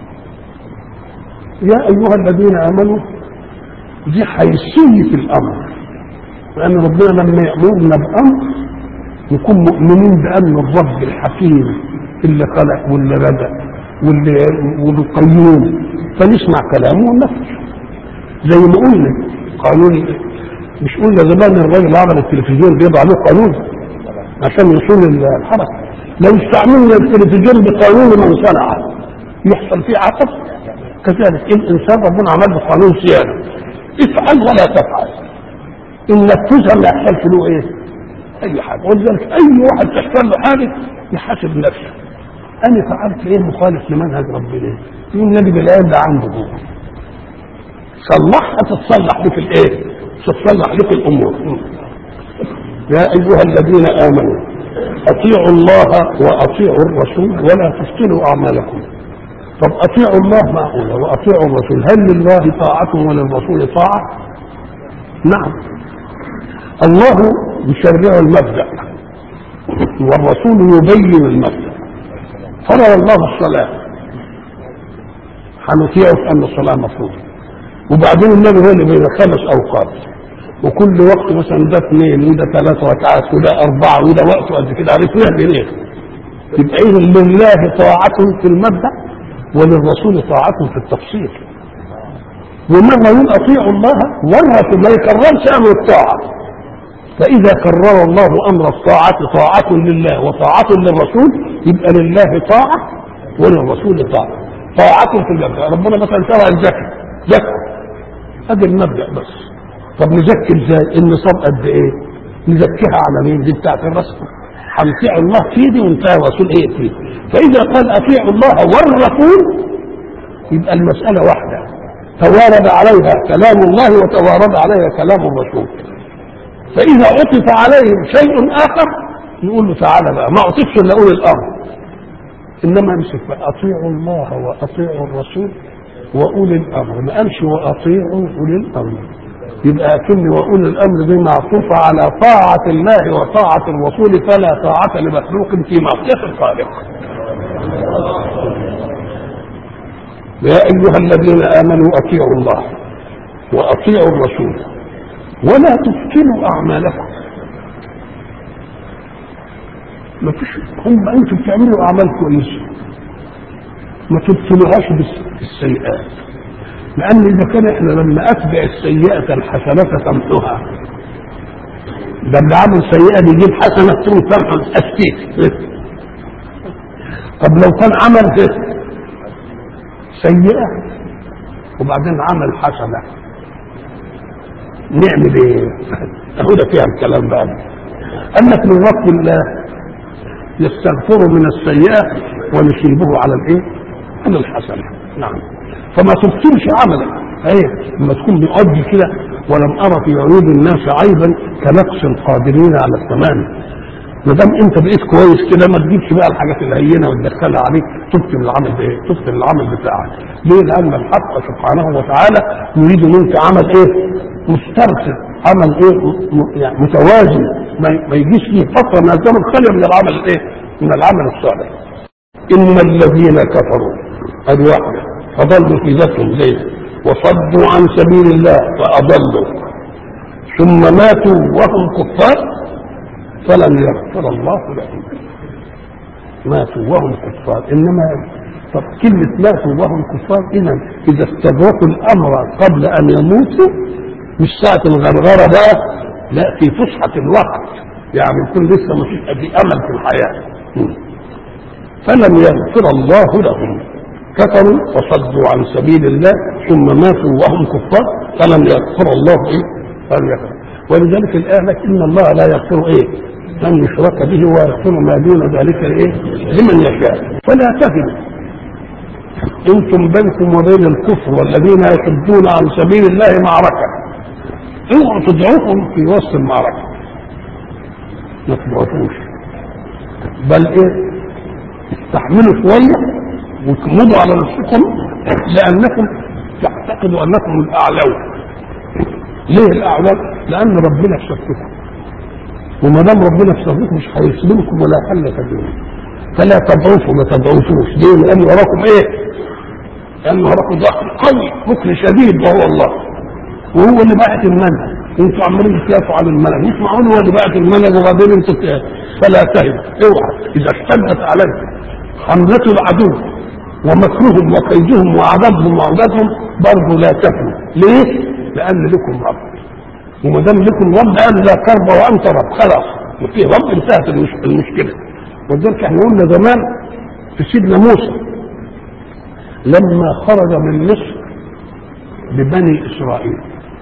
يا أيها الذين آمنوا دي حيثية الأمر لأن ربنا لما يأمرنا بأمر نكون مؤمنين بأن الرب الحكيم اللي خلق واللي رزق والقيوم فنسمع كلامه وننفذ زي ما قلنا قانون. مش قلنا زمان الراجل عمل التلفزيون بيضع له قانون عشان يصون الحركه. لو استعملنا التلفزيون بقانون من صنعه يحصل فيه عطف. كذلك الانسان ربنا عمل له قانون صيانه افعل ولا تفعل ان نفذها ما يحصلش له ايه اي حاجه. ولذلك اي واحد تحصل له حاجه يحاسب نفسه أنا فعلت إيه مخالف لمنهج ربنا يقول نجد الآن ده عنده هو صلحها تتصلح لك الإيه تتصلح لك الأمور. يا أيها الذين آمنوا أطيعوا الله وأطيعوا الرسول ولا تفتنوا أعمالكم. طب أطيعوا الله معقولة وأطيعوا الرسول هل لله طاعة وللرسول طاعة؟ نعم الله يشرع المبدأ والرسول يبين المبدأ. فرض الله الصلاة هنطيعه في أن الصلاة مفروضة وبعدين النبي هو اللي بين خمس أوقات وكل وقت مثلا ده اثنين وده ثلاث ركعات وده أربعة وده وقت قد كده عرفناه منين. يبقى إذا لله طاعة في المبدأ وللرسول طاعة في التفصيل. ومرة يقول أطيعوا الله ولا ما يكررش أمر الطاعة. فإذا كرر الله أمر الطاعة طاعة لله وطاعة للرسول يبقى لله طاعة وللرسول طاعة. طاعة في المبدأ ربنا مثلا شرع الزكاة زكاة هذا المبدأ بس. طب نزكي ازاي؟ النصاب قد ايه؟ نزكيها على مين؟ دي بتاعت الرسول. هنطيع الله في دي ونطيع الرسول ايه فيه. فإذا قال أطيعوا الله والرسول يبقى المسألة واحدة توارد عليها كلام الله وتوارد عليها كلام الرسول. فإذا عطف عليهم شيء آخر نقول له تعالى بقى ما عطفش إلا أولي الأمر إنما امسك بقى أطيعوا الله وأطيعوا الرسول وأولي الأمر ما قالش وأطيعوا أولي الأمر. يبقى أكن وأولي الأمر دي معطوفة على طاعة الله وطاعة الرسول فلا طاعة لمخلوق في معصية الخالق. يا أيها الذين آمنوا أطيعوا الله وأطيعوا الرسول ولا تفتنوا أعمالكم. ما فيش هم أنتم بتعملوا أعمال كويسة ما تبتلوهاش بالسيئات لأن إذا كان إحنا لما أتبع السيئة الحسنة تمحوها ده اللي عمل سيئة بيجيب حسنة تقول تمحو أستيك. طب لو كان عمل سيئة وبعدين عمل حسنة نعمل ايه؟ اهو ده فيها الكلام بقى. انك من وقت الله يستغفر من السيئة ونشيبه على الايه؟ على الحسنة. نعم فما تبطلش عملك ايه لما تكون بيؤدي كده ولم ارى في عيوب الناس عيبا كنقص القادرين على التمام. ما دام انت بقيت كويس كده ما تجيبش بقى الحاجات الهينه وتدخلها عليك تبطل العمل بايه؟ تبطل العمل بتاعك. ليه؟ لان الحق سبحانه وتعالى يريد منك عمل ايه؟ مسترسل، عمل ايه يعني متوازن، ما يجيش فيه فتره من الزمن خاليه من العمل الايه؟ من العمل الصالح. ان الذين كفروا ادي واحده فضلوا في ذاتهم ليه وصدوا عن سبيل الله فاضلوا ثم ماتوا وهم كفار فلن يغفر الله لهم. ماتوا وهم كفار، انما طب كلمه ماتوا وهم كفار اذا اذا استدركوا الامر قبل ان يموتوا مش ساعه الغرغره بقى، لا في فسحه الوقت، يعني يكون لسه ما فيش ادي امل في الحياه. فلم يغفر الله لهم، كفروا وصدوا عن سبيل الله ثم ماتوا وهم كفار فلم يغفر الله ايه؟ فلم يغفر. ولذلك الايه لك ان الله لا يغفر ايه؟ ان يشرك به ويغفر ما دون ذلك ايه؟ لمن يشاء. فلا تهنوا انتم بينكم وبين الكفر والذين يصدون عن سبيل الله معركه، اوعوا تضعفهم في وسط المعركه، ما تضعفوش، بل ايه؟ استحملوا شويه وتمضوا على نفسكم لانكم تعتقدوا انكم الاعلون. ليه الاعلون؟ لان ربنا في صفكم، وما دام ربنا في صفكم مش هيسلمكم ولا حل تدعون. فلا تضعفوا، ما تضعفوش. ليه؟ لان وراكم ايه؟ لان وراكم ضغط قوي مكر شديد وهو الله، وهو اللي باعت المنهج، وانتم عمالين تكافوا على المنهج، مش معقول هو اللي باعت المنهج وبعدين انتم. فلا تهنوا، اوعى اذا اشتدت عليكم حملة العدو ومكرهم وكيدهم وعذابهم وعذابهم برضه لا تهنوا. ليه؟ لان لكم رب، وما دام لكم رب قال لا كرب وانت رب، خلاص وفي رب انتهت المشكله. ولذلك احنا قلنا زمان في سيدنا موسى لما خرج من مصر ببني اسرائيل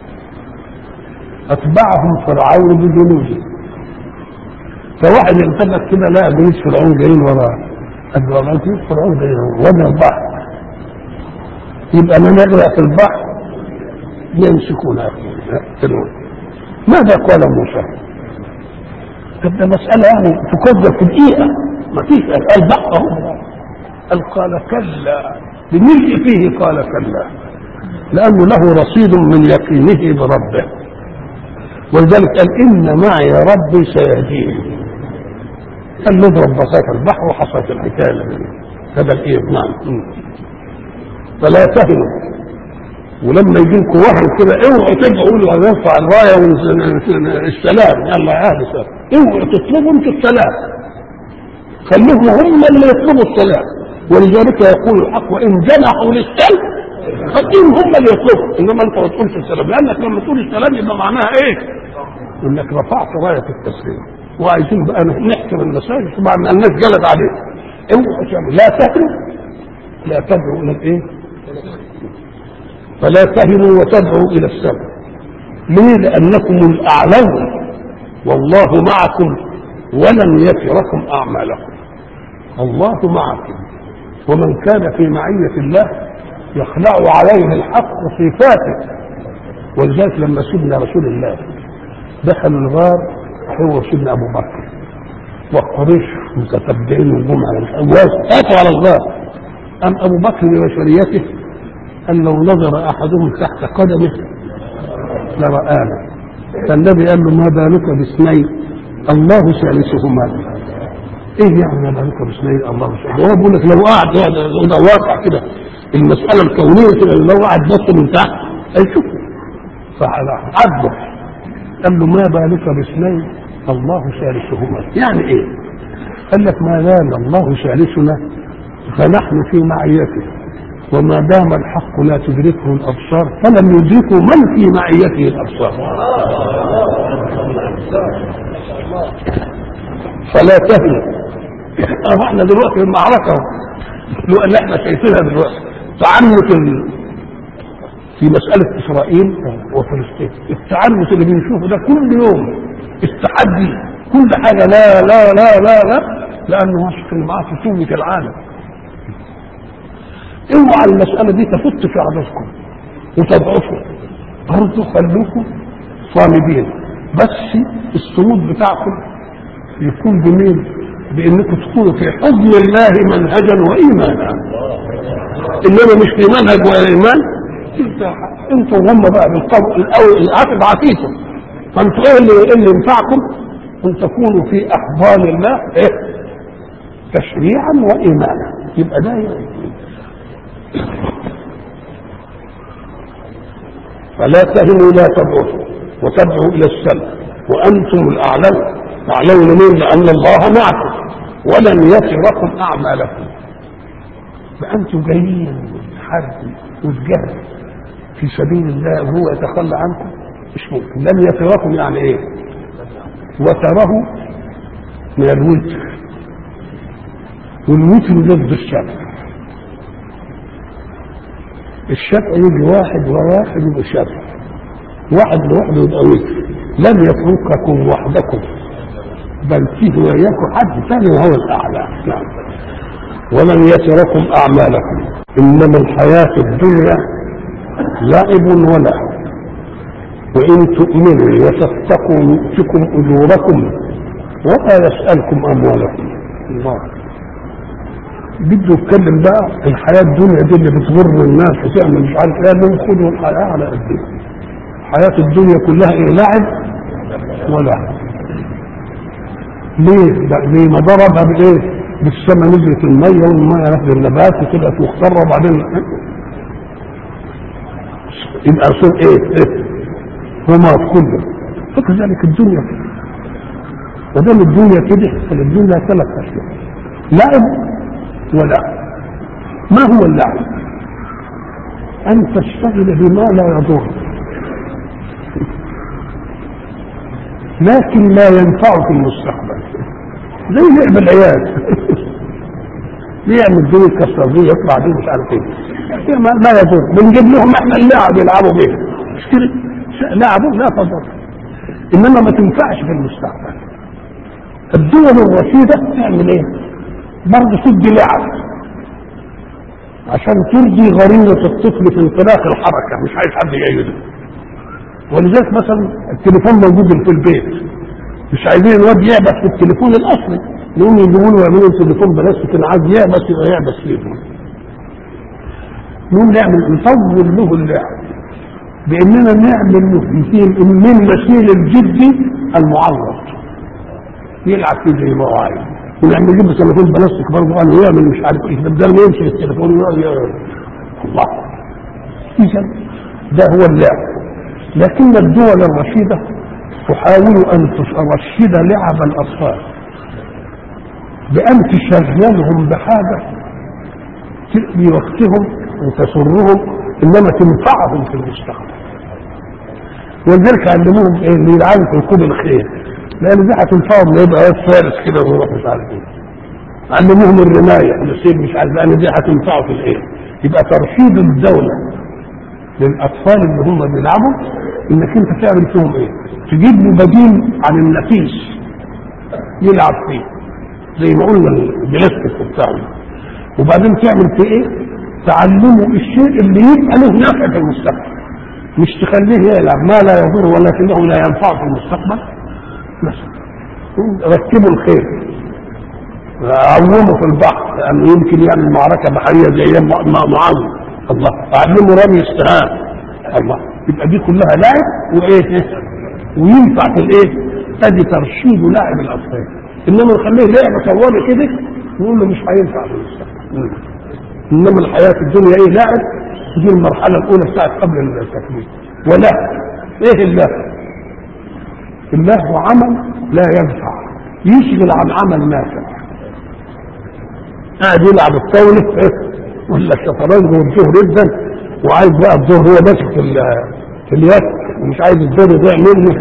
اتبعهم فرعون بجنوده، فواحد ينتبه كده لا جنود فرعون جايين وراه، أجرامات فرعون جايين وجه البحر، يبقى من يغرق في البحر يمسكونه يقتلون. ماذا قال موسى؟ طب ده مسألة يعني تقدر في دقيقة، ما فيش قال بحر قال قال كلا بملء فيه، قال كلا لأنه له رصيد من يقينه بربه، ولذلك قال إن معي ربي سيهديني. قال نضرب بساط البحر وحصلت الحكاية هذا الإيه؟ نعم. فلا تهنوا، ولما يجي لكم وحي كده اوعوا تدعوا له يرفع الرايه والسلام، يلا يا اهل السلام، اوعوا تطلبوا انتوا السلام، خليهم هم اللي يطلبوا السلام. ولذلك يقول الحق وان جنحوا للسلم خليهم هم اللي يطلبوا، انما انت ما تقولش السلام، لانك لما تقول السلام يبقى معناها ايه؟ انك رفعت رايه التسليم. وعايزين بقى نحكم المساجد طبعا الناس جلت عليه. اوعوا لا تهنوا، لا تدعوا الى الايه؟ فلا تهنوا وتدعوا الى السلم. ليه؟ لانكم الاعلون والله معكم ولن يتركم اعمالكم. الله معكم، ومن كان في معية الله يخلع عليه الحق صفاته. ولذلك لما سيدنا رسول الله دخل الغار هو سيدنا ابو بكر وقريش متتبعين وجم على الامواج فاتوا على الغار، ام ابو بكر ببشريته أن لو نظر أحدهم تحت قدمه لرآنا. فالنبي قال له ما بالك باثنين الله ثالثهما. إيه يعني ما بالك باثنين الله ثالثهما؟ هو بيقول لك لو قعد ده واقع كده المسألة الكونية كده، لو قعد بص من تحت هيشوف. فعدل قال له ما بالك باثنين الله ثالثهما، يعني إيه؟ قال لك ما دام الله ثالثنا فنحن في معيته، وما دام الحق لا تدركه الابصار فلم يدركه من في معيته الابصار. فلا تهنوا. احنا دلوقتي في المعركه اللي احنا شايفينها دلوقتي تعنت في مساله اسرائيل وفلسطين، التعنت اللي بنشوفه ده كل يوم، التحدي كل حاجه لا لا لا لا لا لانه واثق ان معاه فتوه العالم. اوعى المسألة دي تفت في عضلكم وتضعفوا، برضه خلوكم صامدين، بس الصمود بتاعكم يكون بمين؟ بانكم تكونوا في حضن الله منهجا وايمانا، انما مش في منهج وايمان انتوا هم بقى بالقول الاول العقد عقيدكم، فانتوا ايه اللي ايه اللي ينفعكم؟ ان تكونوا في احضان الله ايه تشريعا وايمانا. يبقى ده يعني. فلا تهنوا لا تضعفوا وتدعوا الى السلم وانتم الاعلون، تعلمون منه لان الله معكم ولن يتركم اعمالكم. فانتم جايين حد وتجاهد في سبيل الله وهو يتخلى عنكم مش ممكن. لن يتركم يعني ايه؟ وتره من الوتر، والوتر ضد الشفع. الشفع يجي واحد وواحد يبقى شفع، واحد لوحده يبقى وتر. لن يترككم وحدكم بل فيه وياكم حد ثاني وهو الاعلى. نعم. ولن يتركم اعمالكم انما الحياه الدنيا لعب ولهو وان تؤمنوا وتتقوا يؤتكم اجوركم ولا يسالكم اموالكم. الله بده يتكلم بقى الحياه الدنيا دي اللي بتغر الناس وتعمل مش عارف ايه، من خدوا الحياه على قدها. الحياه الدنيا كلها ايه؟ لعب ولهو. ليه؟ ليه ما ضربها بايه؟ بالسماء نزلت الميه والميه نفذ النبات وتبقى مختره وبعدين يبقى صوت ايه؟ ايه؟ وما كله. فكذلك الدنيا ما دام الدنيا كده فالدنيا ثلاث اشياء: لعب ولعب. ما هو اللعب؟ ان تشتغل بما لا يضر لكن لا ينفع في المستقبل، زي لعب العيال يعمل دول كسريه يطلع دول مش عارف ايه، ما يضر. بنجيب لهم احنا اللعب يلعبوا بيه مش كده، لعبوا لا تضر انما ما تنفعش في المستقبل. الدول الرشيده تعمل ايه؟ برضه تدي لعب عشان ترضي غريزه الطفل في انطلاق الحركه، مش عايز حد يجيده. ولذلك مثلا التليفون موجود في البيت، مش عايزين الواد يعبث في التليفون الاصلي، يقوم يجيبوا له يعملوا التليفون بلاستيك، كان عايز يعبث يبقى يعبث فيه. نقوم نعمل نطول له اللعب باننا نعمل له من مثيل الجدي المعرض يلعب فيه زي ما هو عايز، ونعمل نجيب له تليفون بلاستيك برضه قال ويعمل مش عارف ايه، بدل ما يمشي التليفون الله. اذا ده هو اللعب. لكن الدول الرشيده تحاول ان ترشد لعب الاطفال بان تشغلهم بحاجه تقضي وقتهم وتسرهم انما تنفعهم في المستقبل. ولذلك علموهم ايه؟ اللي يلعبوا في ركوب الخيل، لان دي هتنفعهم يبقى فارس كده ويروح مش عارف ايه. علموهم الرمايه السيف مش عارف، لان دي هتنفعه في الايه. يبقى ترشيد الدوله للاطفال اللي هم بيلعبوا انك انت تعمل فيهم ايه؟ تجيب له بديل عن النفيس يلعب فيه زي ما قلنا البلاستيك بتاعنا، وبعدين تعمل فيه ايه؟ تعلمه الشيء اللي يبقى له نفع في المستقبل، مش تخليه يلعب ما لا يضر ولكنه لا ينفع في المستقبل. مثلا ركبوا الخيل، عوموا في البحر لانه يمكن يعمل معركه بحريه زي ايام معاويه، الله علموا رمي السهام، الله يبقى دي كلها لعب وايه وينفع في الايه؟ ادي ترشيد لاعب الاطفال. انما نخليه لعبه طوالي كده نقول له مش هينفع في المستقبل. انما الحياه في الدنيا ايه؟ لعب. دي المرحله الاولى بتاعت قبل التكليف. ولا ايه اللهو؟ اللهو عمل لا ينفع يشغل عن عمل نافع. قاعد يلعب الطاوله ولا الشطرنج والظهر جدا وعايز بقى الظهر هو ماسك في في اليد ومش عايز الظهر يضيع منه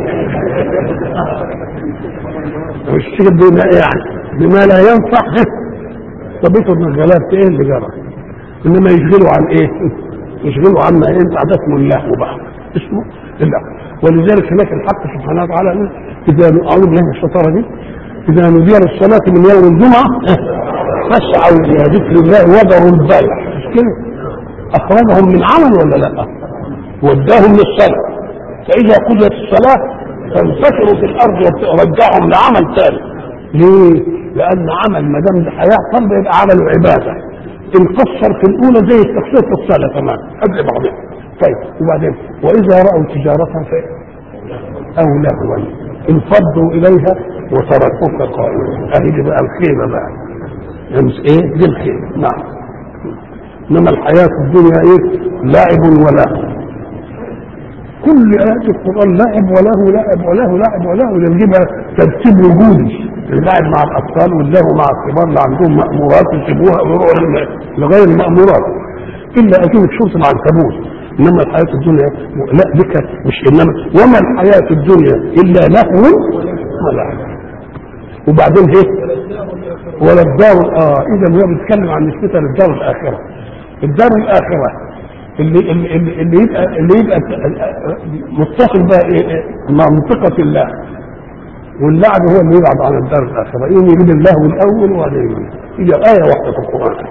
والشغل بما يعني بما لا ينفع. طب افرض انك غلبت ايه اللي جرى؟ انما يشغلوا عن ايه؟ يشغلوا عن ما ينفع. ده اسمه اللهو بقى، اسمه اللهو. ولذلك هناك الحق سبحانه وتعالى اذا اعوذ بالله من الشطاره دي اذا نودي للصلاه من يوم الجمعه فاسعوا الى ذكر الله وذروا البيع. مش كده؟ اخرجهم من عمل ولا لا؟ وداهم للصلاه. فاذا قضيت الصلاه فانتشروا في الارض ورجعهم لعمل ثاني. ليه؟ لان عمل ما دام الحياه قلب يبقى عمل عباده. ان قصر في الاولى زي التقصير في الصلاه كمان قبل بعضها، طيب وبعدين واذا راوا تجاره او لهوا انفضوا اليها وتركوك قائما. اهي دي بقى الخيمه بقى، يعني ايه دي الخيمه. نعم. انما الحياه الدنيا ايه؟ لعب ولهو. كل آيات القرآن لعب وله لعب وله لعب وله، اللي نجيبها ترتيب وجودي، اللعب مع الأطفال واللهو مع الكبار اللي عندهم مأمورات يسيبوها ويروحوا لغير المأمورات، إلا أكيد شرط العنكبوت. إنما الحياة الدنيا لا بك مش إنما وما الحياة الدنيا إلا لهو ولعب. وبعدين هيك ولا الدار اه إذا هو بيتكلم عن نسبتها للدار الآخرة. الدار الآخرة اللي اللي اللي يبقى اللي يبقى متصل بقى مع منطقة الله، واللعب هو اللي يبعد عن الدار الآخرة. إيه يجيب اللهو الأول وبعدين هي آية واحدة في القرآن.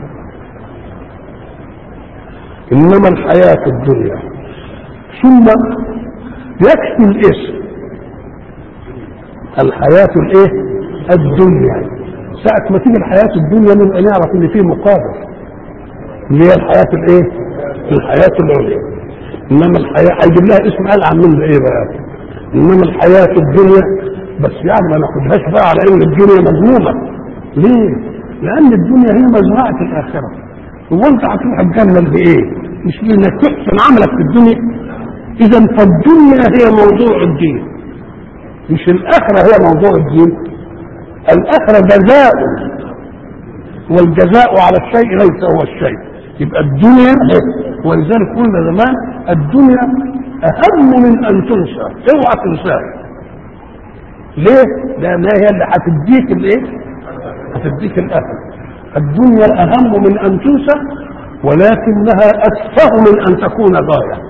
إنما الحياة الدنيا ثم يكفي الاسم الحياة الإيه؟ الدنيا. ساعة ما تيجي الحياة الدنيا نبقى نعرف إن فيه مقابل اللي هي الحياة الإيه؟ الحياة العليا. إنما الحياة هيجيب لها اسم قال عامل إيه بقى؟ إنما الحياة الدنيا بس يعني ما ناخدهاش بقى على إن الدنيا مذمومة. ليه؟ لأن الدنيا هي مزرعة الآخرة. هو أنت هتروح الجنة بإيه؟ مش بإنك تحسن عملك في الدنيا. إذا فالدنيا هي موضوع الدين، مش الآخرة هي موضوع الدين. الآخرة جزاء، والجزاء على الشيء ليس هو الشيء. يبقى الدنيا، ولذلك قلنا زمان الدنيا أهم من أن تنسى، اوعى تنساها. ليه؟ لأنها هي اللي هتديك الإيه؟ هتديك الآخرة. الدنيا أهم من أن تنسى، ولكنها أتفه من أن تكون غاية.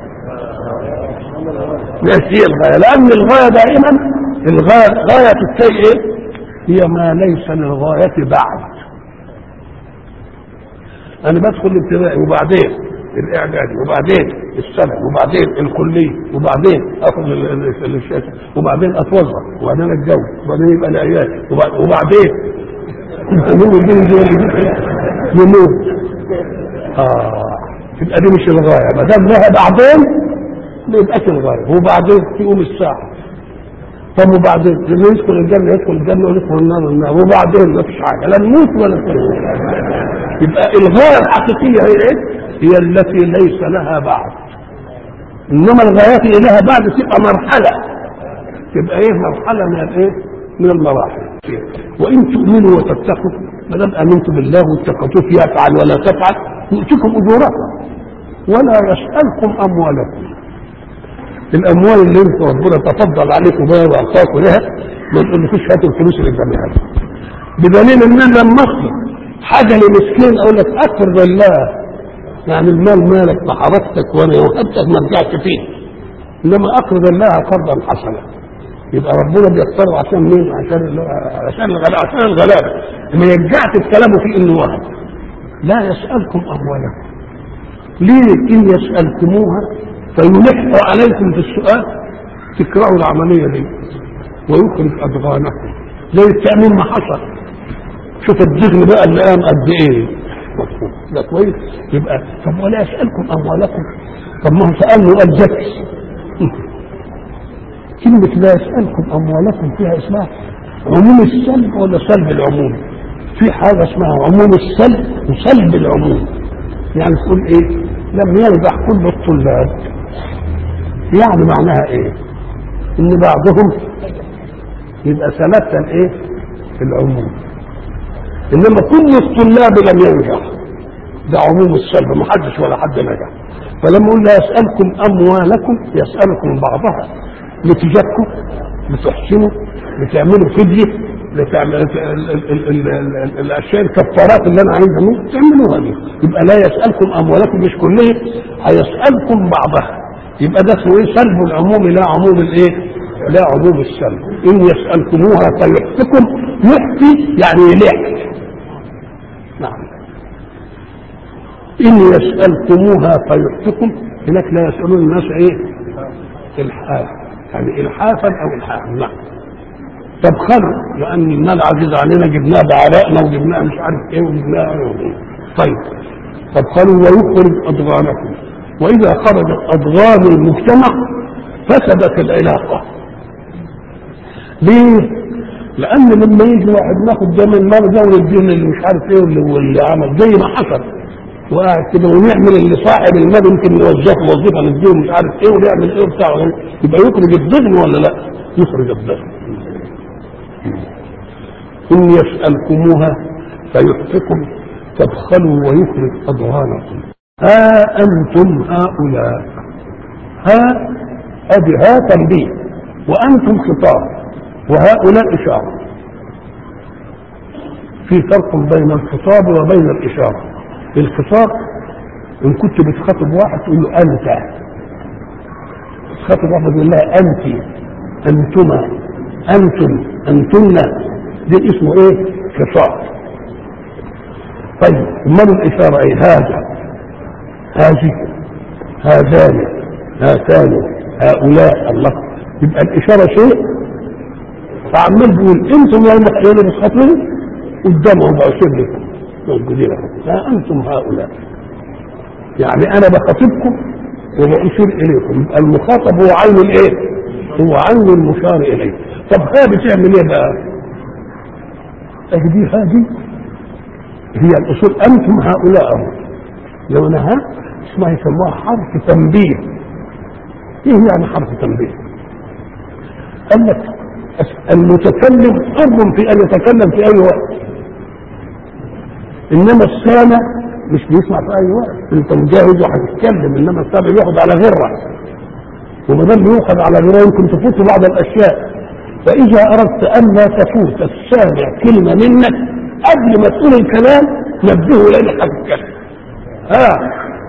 ليش هي الغاية؟ لأن الغاية دائما الغاية غاية الشيء إيه؟ هي ما ليس للغاية بعد. أنا بدخل الابتدائي وبعدين الإعدادي وبعدين السنة وبعدين الكلية وبعدين أخذ الشهادة وبعدين أتوظف وبعدين أتجوز وبعدين يبقى العيال وبعدين يموت. آه تبقى دي مش الغاية. ما دام لها بعدين ما يبقاش الغاية. وبعدين تقوم الساعة. طب وبعدين اللي يدخل الجنة يدخل الجنة ويدخل النار النار وبعدين ما فيش حاجة لا نموت ولا نموت. يبقى الغاية الحقيقية هي ايه؟ هي التي ليس لها بعد. انما الغايات اللي لها بعد تبقى مرحلة، تبقى ايه؟ مرحلة من الايه؟ من المراحل. وان تؤمنوا وتتقوا، ما دام امنتم بالله واتقيتوه يفعل ولا تفعل يؤتكم اجوركم ولا يسألكم اموالكم. الاموال اللي انتم ربنا تفضل عليكم بها واعطاكم لها ما تقولكوش هاتوا الفلوس اللي جمعها، بدليل ان انا لما اخذ حاجه لمسكين اقول لك اقرض الله، يعني المال مالك بحركتك وانا وهبتك ما رجعت فيه، انما اقرض الله قرضا حسنا. يبقى ربنا بيختاره عشان مين؟ عشان عشان الغلابه عشان الغلابه ما يرجعش كلامه في انه وهم. لا يسالكم اموالكم. ليه؟ ان يسالكموها فيلح عليكم في السؤال تكرهوا العمليه دي ويخرج اضغانكم زي التامين ما حصل. شوف الدغن بقى اللي قام قد ايه ده كويس. يبقى طب ولا يسالكم اموالكم؟ طب ما هو سالني قال زكي. كلمه لا يسالكم اموالكم فيها اسمها عموم السلب ولا سلب العموم؟ في حاجه اسمها عموم السلب وسلب العموم. يعني تقول ايه؟ لم ينجح كل الطلاب، يعني معناها ايه؟ ان بعضهم يبقى سلبت الايه؟ العموم. انما كل الطلاب لم ينجح، ده عموم السلب، ما حدش ولا حد نجح. فلما يقول لا يسألكم اموالكم يسألكم بعضها لتجكوا لتحسنوا لتعملوا فدية لتعمل الاشياء الكفارات اللي انا عايزها منكم تعملوها دي. يبقى لا يسألكم اموالكم مش كلها، هيسألكم بعضها. يبقى ده اسمه ايه؟ سلب العموم لا عموم الايه؟ لا عموم السلب. ان يسألكموها فيحفكم، يحفي يعني يلح. نعم. ان يسألكموها فيحفكم، هناك لا يسألون الناس ايه؟ الحاف، يعني الحافا او الحاف. نعم. تبخلوا لان المال عزيز علينا جبناه بعرائنا وجبناه مش عارف ايه وجبناه ايه. طيب تبخلوا ويخرج اضغانكم واذا خرجت اضغام المجتمع فسدت العلاقه. ليه؟ لان لما يجي واحد ناخد ده من مال ده ونديه اللي مش عارف ايه واللي, واللي عمل زي ما حصل وقاعد كده ونعمل اللي صاحب المال يمكن نوظفه وظيفه نديه مش عارف ايه ونعمل ايه وبتاع، يبقى يخرج الضغن ولا لا؟ يخرج الضغن. ان يسالكموها فيحفكم تبخلوا ويخرج اضغانكم. ها انتم هؤلاء، ها ادي ها تنبيه وانتم خطاب وهؤلاء اشاره. في فرق بين الخطاب وبين الاشاره. الخطاب ان كنت بتخاطب واحد تقول له انت، تخاطب واحد تقول لها انت، انتما، انتم، انتن، دي اسمه ايه؟ خطاب. طيب امال الاشاره ايه؟ هذا، هذه، هذان، هاتان، هؤلاء. الله، يبقى الاشاره شيء فعمال بيقول انتم يا اللي بتخاطبوا قدامهم بأشير لكم موجودين. ها انتم هؤلاء، يعني انا بخاطبكم وبأشير اليكم. يبقى المخاطب هو عين الايه؟ هو عين المشار اليه. طب ها بتعمل ايه بقى؟ دي هذه هي الاصول. انتم هؤلاء لو انا ها اسمها يسموها حرف تنبيه. ايه يعني حرف تنبيه؟ قال لك المتكلم حر في ان يتكلم في اي وقت، انما السامع مش بيسمع في اي وقت. انت مجاهد وهتتكلم، انما السامع بياخد على غره، وما دام بياخد على غره يمكن تفوت بعض الاشياء. فاذا اردت ان لا تفوت السامع كلمه منك قبل ما تقول الكلام نبهه لانك هتتكلم. ها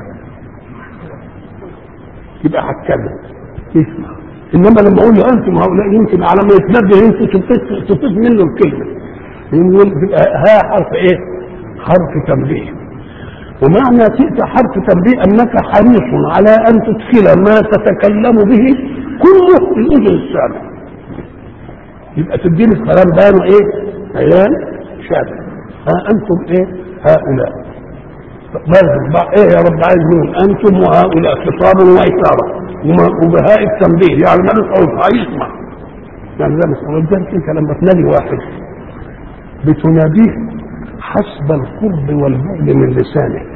يبقى هتكلم يسمع. انما لما اقول له انتم هؤلاء يمكن على ما يتنبه يمكن تطيف منه الكلمه. يقول ها حرف ايه؟ حرف تنبيه. ومعنى تأتي حرف تنبيه انك حريص على ان تدخل ما تتكلم به كله في الاذن السامع. يبقى تدين الكلام بانه ايه؟ عيان شامل. ها انتم ايه؟ هؤلاء. برضه ايه يا رب عايز منهم؟ انتم وهؤلاء خطاب واشاره وبهاء التنبيه، يعني ما نسعوه هيسمع. يعني ده مسؤول. ولذلك انت لما تنادي واحد بتناديه حسب القرب والبعد من لسانك.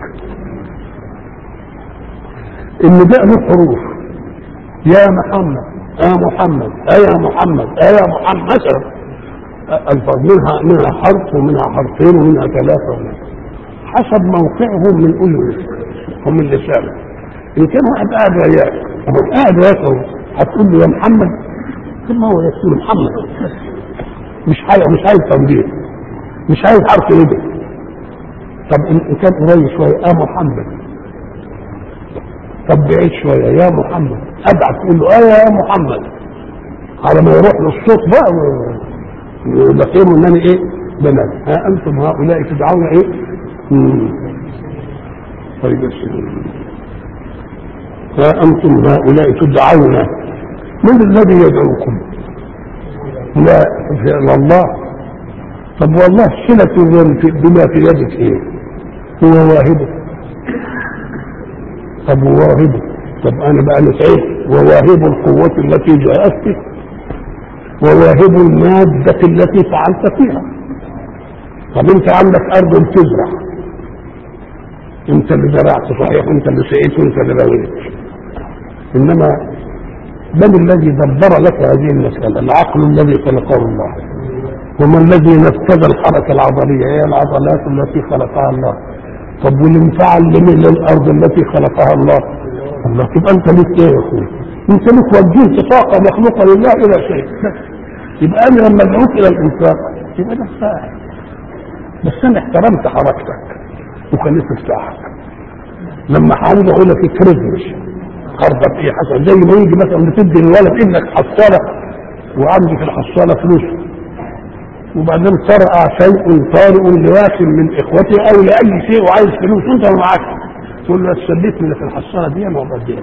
النداء له حروف، يا محمد، يا محمد، يا محمد، يا محمد مثلا. الفاظ منها منها حرف ومنها حرفين ومنها ثلاثه ومنها حسب موقعهم من اذنه ومن لسانه. ان كان واحد قاعد وياك هو قاعد وياك هتقول له يا محمد، ثم هو يقول محمد، مش حاجه، مش عايز تنبيه، مش عايز حرف ايده. طب ان كان قريب شويه يا محمد، طب بعيد شويه يا محمد، ابعد تقول له اه يا محمد على ما يروح له الصوت بقى ويبقى فهموا ان انا ايه؟ بنات. ها انتم هؤلاء تدعون ايه؟ طيب ها انتم هؤلاء تدعون. من الذي يدعوكم؟ لا فعل الله. طب والله صلة بما في يدك ايه؟ هو واهبه. طب واهبه. طب انا بقى نسعيد وواهب القوة التي جاءت بك وواهب المادة التي فعلت فيها. طب انت عندك ارض تزرع، انت اللي زرعت صحيح، انت اللي سقيت وانت اللي رويت، انما من الذي دبر لك هذه المسألة؟ العقل الذي خلقه الله. وما الذي نفذ الحركة العضلية؟ هي العضلات التي خلقها الله. طب والانفعال لمن الارض التي خلقها الله؟ الله. تبقى انت ليك ايه يا اخوي؟ انت ليك وجهت طاقة مخلوقة لله الى شيء. يبقى انا لما ادعوك الى الانفاق يبقى ده فاعل، بس انا احترمت حركتك وخليت تفتحك. لما حاول اقول لك اكرزش قرضك ايه حسن، زي ما يجي مثلا بتدي الولد ابنك حصاله وعندي في الحصاله فلوس وبعدين طرأ شيء طارئ لواحد من اخوتي او لاي شيء وعايز فلوس وانت ما معكش، تقول له سلفني اللي في الحصاله دي ما بديك.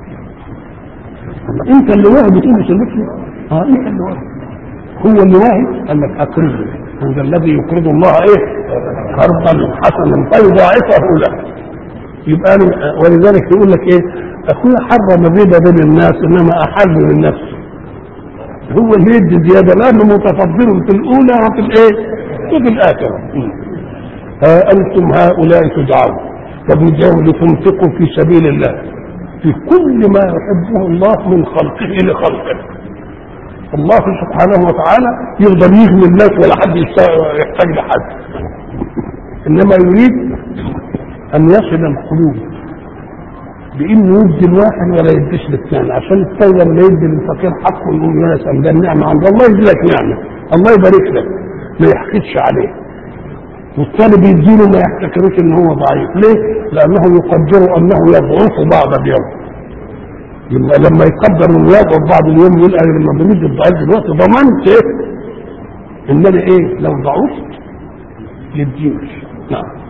انت اللي واهب بتقول له سلفني؟ اه انت اللي واهب. هو اللي واهب قال لك اقرضه. هذا الذي يقرض الله ايه؟ قرضا حسنا فيضاعفه له. يبقى ولذلك يقول لك ايه؟ اخويا حرم الربا بين الناس انما احل للنفس، هو اللي يدي زياده لانه متفضل في الاولى وفي الايه وفي الاخره. ها انتم هؤلاء تدعون وبدعوا لتنفقوا في سبيل الله في كل ما يحبه الله من خلقه لخلقه. الله سبحانه وتعالى يقدر يغني الناس ولا حد يحتاج لحد، انما يريد ان يصل القلوب بانه يدي الواحد ولا يديش للثاني، عشان الثاني لما يدي للفقير حقه يقول يا سلام ده النعمه عند الله، يدي لك نعمه الله يبارك لك ما يحكيش عليه، والثاني بيديله ما يحتكروش ان هو ضعيف. ليه؟ لانه يقدر انه يضعف بعض اليوم، لما يقدر انه يضعف بعض اليوم يقول انا لما بمد الضعيف دلوقتي ضمنت ايه ان انا ايه لو ضعفت يديني. نعم.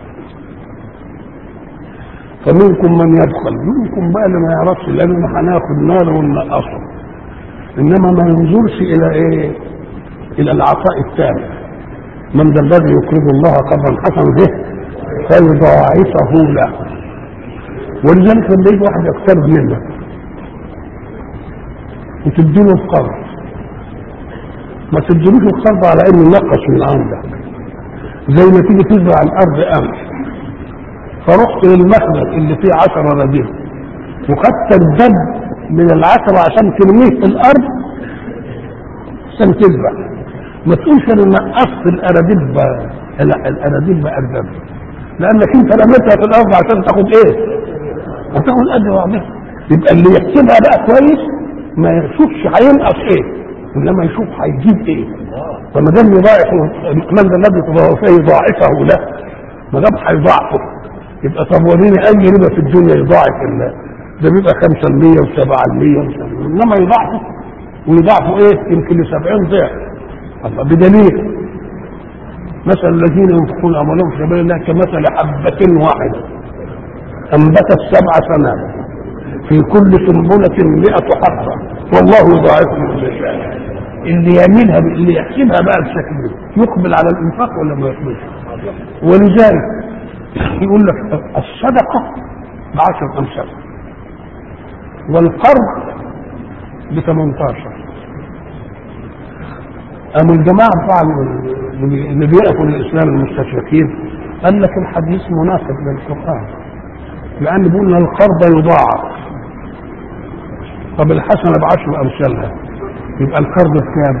فمنكم من يدخل، منكم بقى اللي ما يعرفش لانه هناخد نار وننقصه، انما ما ينظرش الى ايه الى العطاء التام. من ذا الذي يقرض الله قرضا حسنا به فيضاعفه له. ولذلك لما يجي واحد يقترض منك وتديله القرض ما تديلوش القرض على انه نقص من عندك، زي ما تيجي تزرع الارض قمح فرحت للمخبز اللي فيه عشرة رديف وخدت الدب من العشرة عشان ترميه في الارض عشان تزرع، ما تقولش انا نقصت الاناديب الاناديب بأردب، لانك انت رميتها في الارض عشان تاخد ايه؟ هتاخد قد بعضها. يبقى اللي يحسبها بقى كويس ما يشوفش هينقص ايه انما يشوف هيجيب ايه. فما دام يضاعف من ذا الذي يضاعفه له، ما دام هيضاعفه يبقى طب وريني اي ربا في الدنيا يضاعف الله، ده بيبقى خمسة المية وسبعة المية انما يضاعفه ويضاعفه ايه يمكن لسبعين ضعف. الله بدليل مثل الذين ينفقون اموالهم في سبيل الله كمثل حبة واحدة انبتت سبع سنابل في كل سنبلة مئة حبة والله يضاعف لمن يشاء. اللي يعملها اللي يحسبها بقى بشكل ده يقبل على الانفاق ولا ما يقبلش؟ ولذلك يقول لك الصدقة بعشر أمثال والقرض بثمانتاشر. أما الجماعة بتاع اللي بيقفوا الإسلام المستشرقين قال لك الحديث مناسب للقرآن لأن بيقول القرض يضاعف، طب الحسنة بعشر أمثالها يبقى القرض بكام؟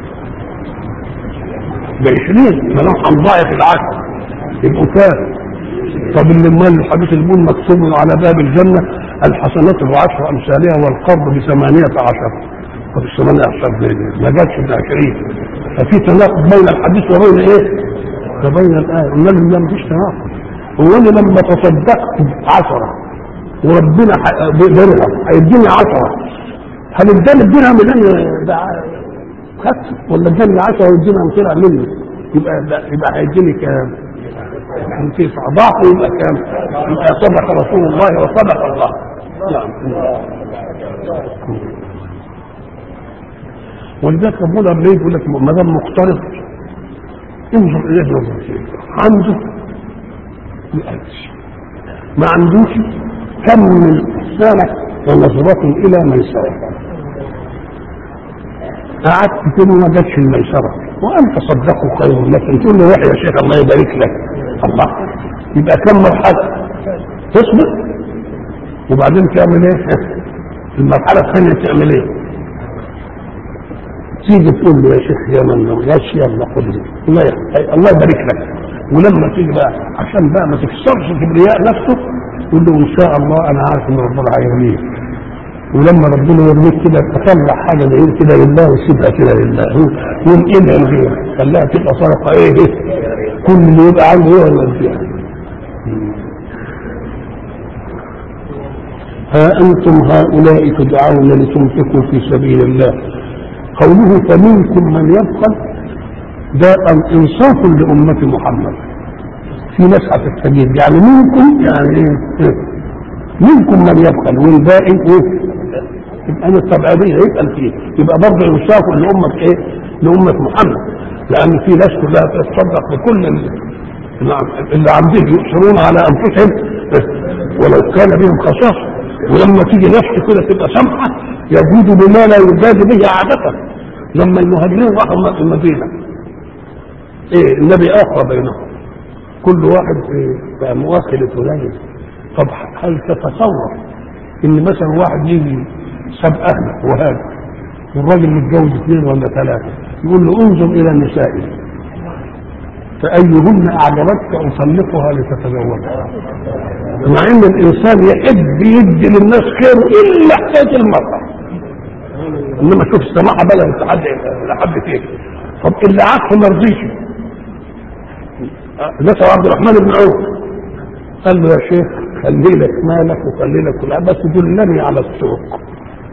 بعشرين، ما لو هنضاعف العشر يبقوا كام؟ طب اللي مال الحديث اللي بيقول مكتوب على باب الجنة الحسنات بعشر أمثالها والقرض بثمانية عشر. طب الثمانية عشر ما جاتش بعشرين، ففي تناقض بين الحديث وبين ايه؟ وبين الآية. قلنا لهم لا مفيش تناقض، هو انا لما تصدقت عشرة وربنا درهم هيديني عشرة، هل اداني الدرهم اللي انا خدته ولا اداني عشرة والدرهم طلع مني؟ يبقى يبقى هيديني كام؟ كيف ضعفه يبقى كام؟ يبقى صدق رسول الله وصدق الله. نعم. ولذلك ربنا لما يقول لك ما دام مقترض انظر اليه نظر فيه، عنده يقلش ما عندوش كمل سنة ونظرة الى ميسرة. قعدت تقول ما جاتش الميسرة وانت صدقوا خير لك، تقول له روح يا شيخ الله يبارك لك. الله يبقى كم مرحلة؟ تصبر وبعدين تعمل ايه؟ المرحلة الثانية تعمل ايه؟ تيجي تقول له يا شيخ يا من ماشي يلا خد الله الله يبارك لك. ولما تيجي بقى عشان بقى ما تكسرش كبرياء نفسه تقول له ان شاء الله انا عارف ان ربنا هيرميك، ولما ربنا يرميك كده تطلع حاجه زي كده لله وسيبها كده لله وانقلها لغيرك خليها تبقى صدقه ايه كل اللي يبقى عنده ايه ولا فيها. ها انتم هؤلاء تدعون لتنفقوا في سبيل الله. قوله فمنكم من يبخل ده انصاف لأمة محمد، في ناس هتستجيب يعني منكم يعني ايه منكم من يبخل والباقي ايه يبقى انا التبعيضيه يبقى فيه، يبقى برضه انصاف لأمة ايه لأمة محمد، لأن في ناس كلها تتصدق بكل اللي عندهم يؤثرون على أنفسهم ولو كان بهم خصاصة ولما تيجي نفسه كده تبقى سمحه يجود بما لا يجاد به عادة. لما المهاجرين راحوا المدينه ايه النبي اخر بينهم كل واحد إيه بقى مؤخر فلان. طب هل تتصور ان مثلا واحد يجي ساب اهله وهذا والراجل متجوز اثنين ولا ثلاثه يقول له انظر الى نسائي فايهن اعجبتك اطلقها لتتزوجها، مع ان الانسان يحب يدي للناس خير الا حكايه المراه. انما شوف السماحه بلغت لحد لحد فين. طب اللي عكسه ما رضيش نسأل عبد الرحمن بن عوف قال له يا شيخ خلي لك مالك وخلي لك كل بس دلني على السوق.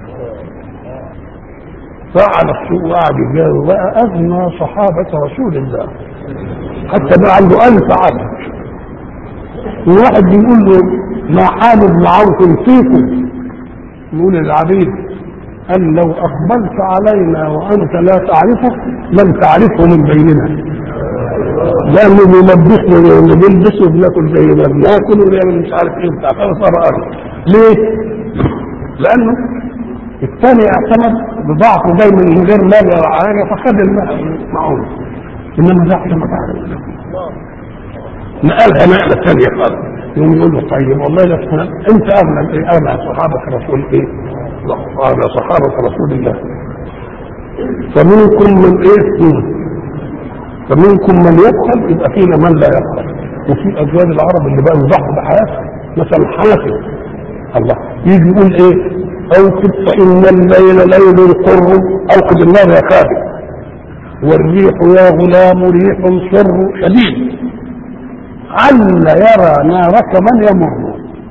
فعلى السوق وقعد يجاوب بقى اغنى صحابه رسول الله حتى بقى عنده ألف عبد. وواحد بيقول له ما حال ابن عوف فيكم؟ يقول العبيد قال لو اقبلت علينا وانت لا تعرفه لم تعرفه من بيننا، لانه بيلبسنا اللي بيلبسه بناكل زي ما بناكل ونعمل مش عارف ايه بتاع فصار ارض. ليه؟ لانه الثاني اعتمد بضعفه جاي من غير مال ولا حاجه فخد المال معقول، انما ده اعتمد على نقلها نقله ثانيه خالص. يقوم يقول له طيب والله لا انت اغنى ايه اغنى صحابه رسول ايه؟ اغنى صحابه رسول الله. فمنكم من ايه؟ فمنكم من يبخل يبقى فينا من لا يبخل. وفي ازواج العرب اللي بقى يضحوا بحياتهم مثلا حنفي الله يجي يقول ايه؟ اوقد فان الليل ليل قر اوقد النار يا كافر والريح يا غلام ريح سر شديد عل يرى نارك من يمر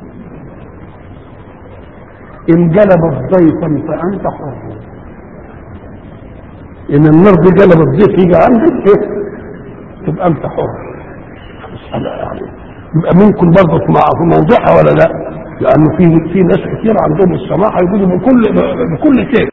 ان جلبت ضيفا فانت حر. ان النار دي جلبت ضيف يجي عندك ايه تبقى انت حر. يبقى منكم برضه في موضوعها ولا لا؟ لانه في في ناس كثير عندهم السماحه يقولوا بكل بكل شيء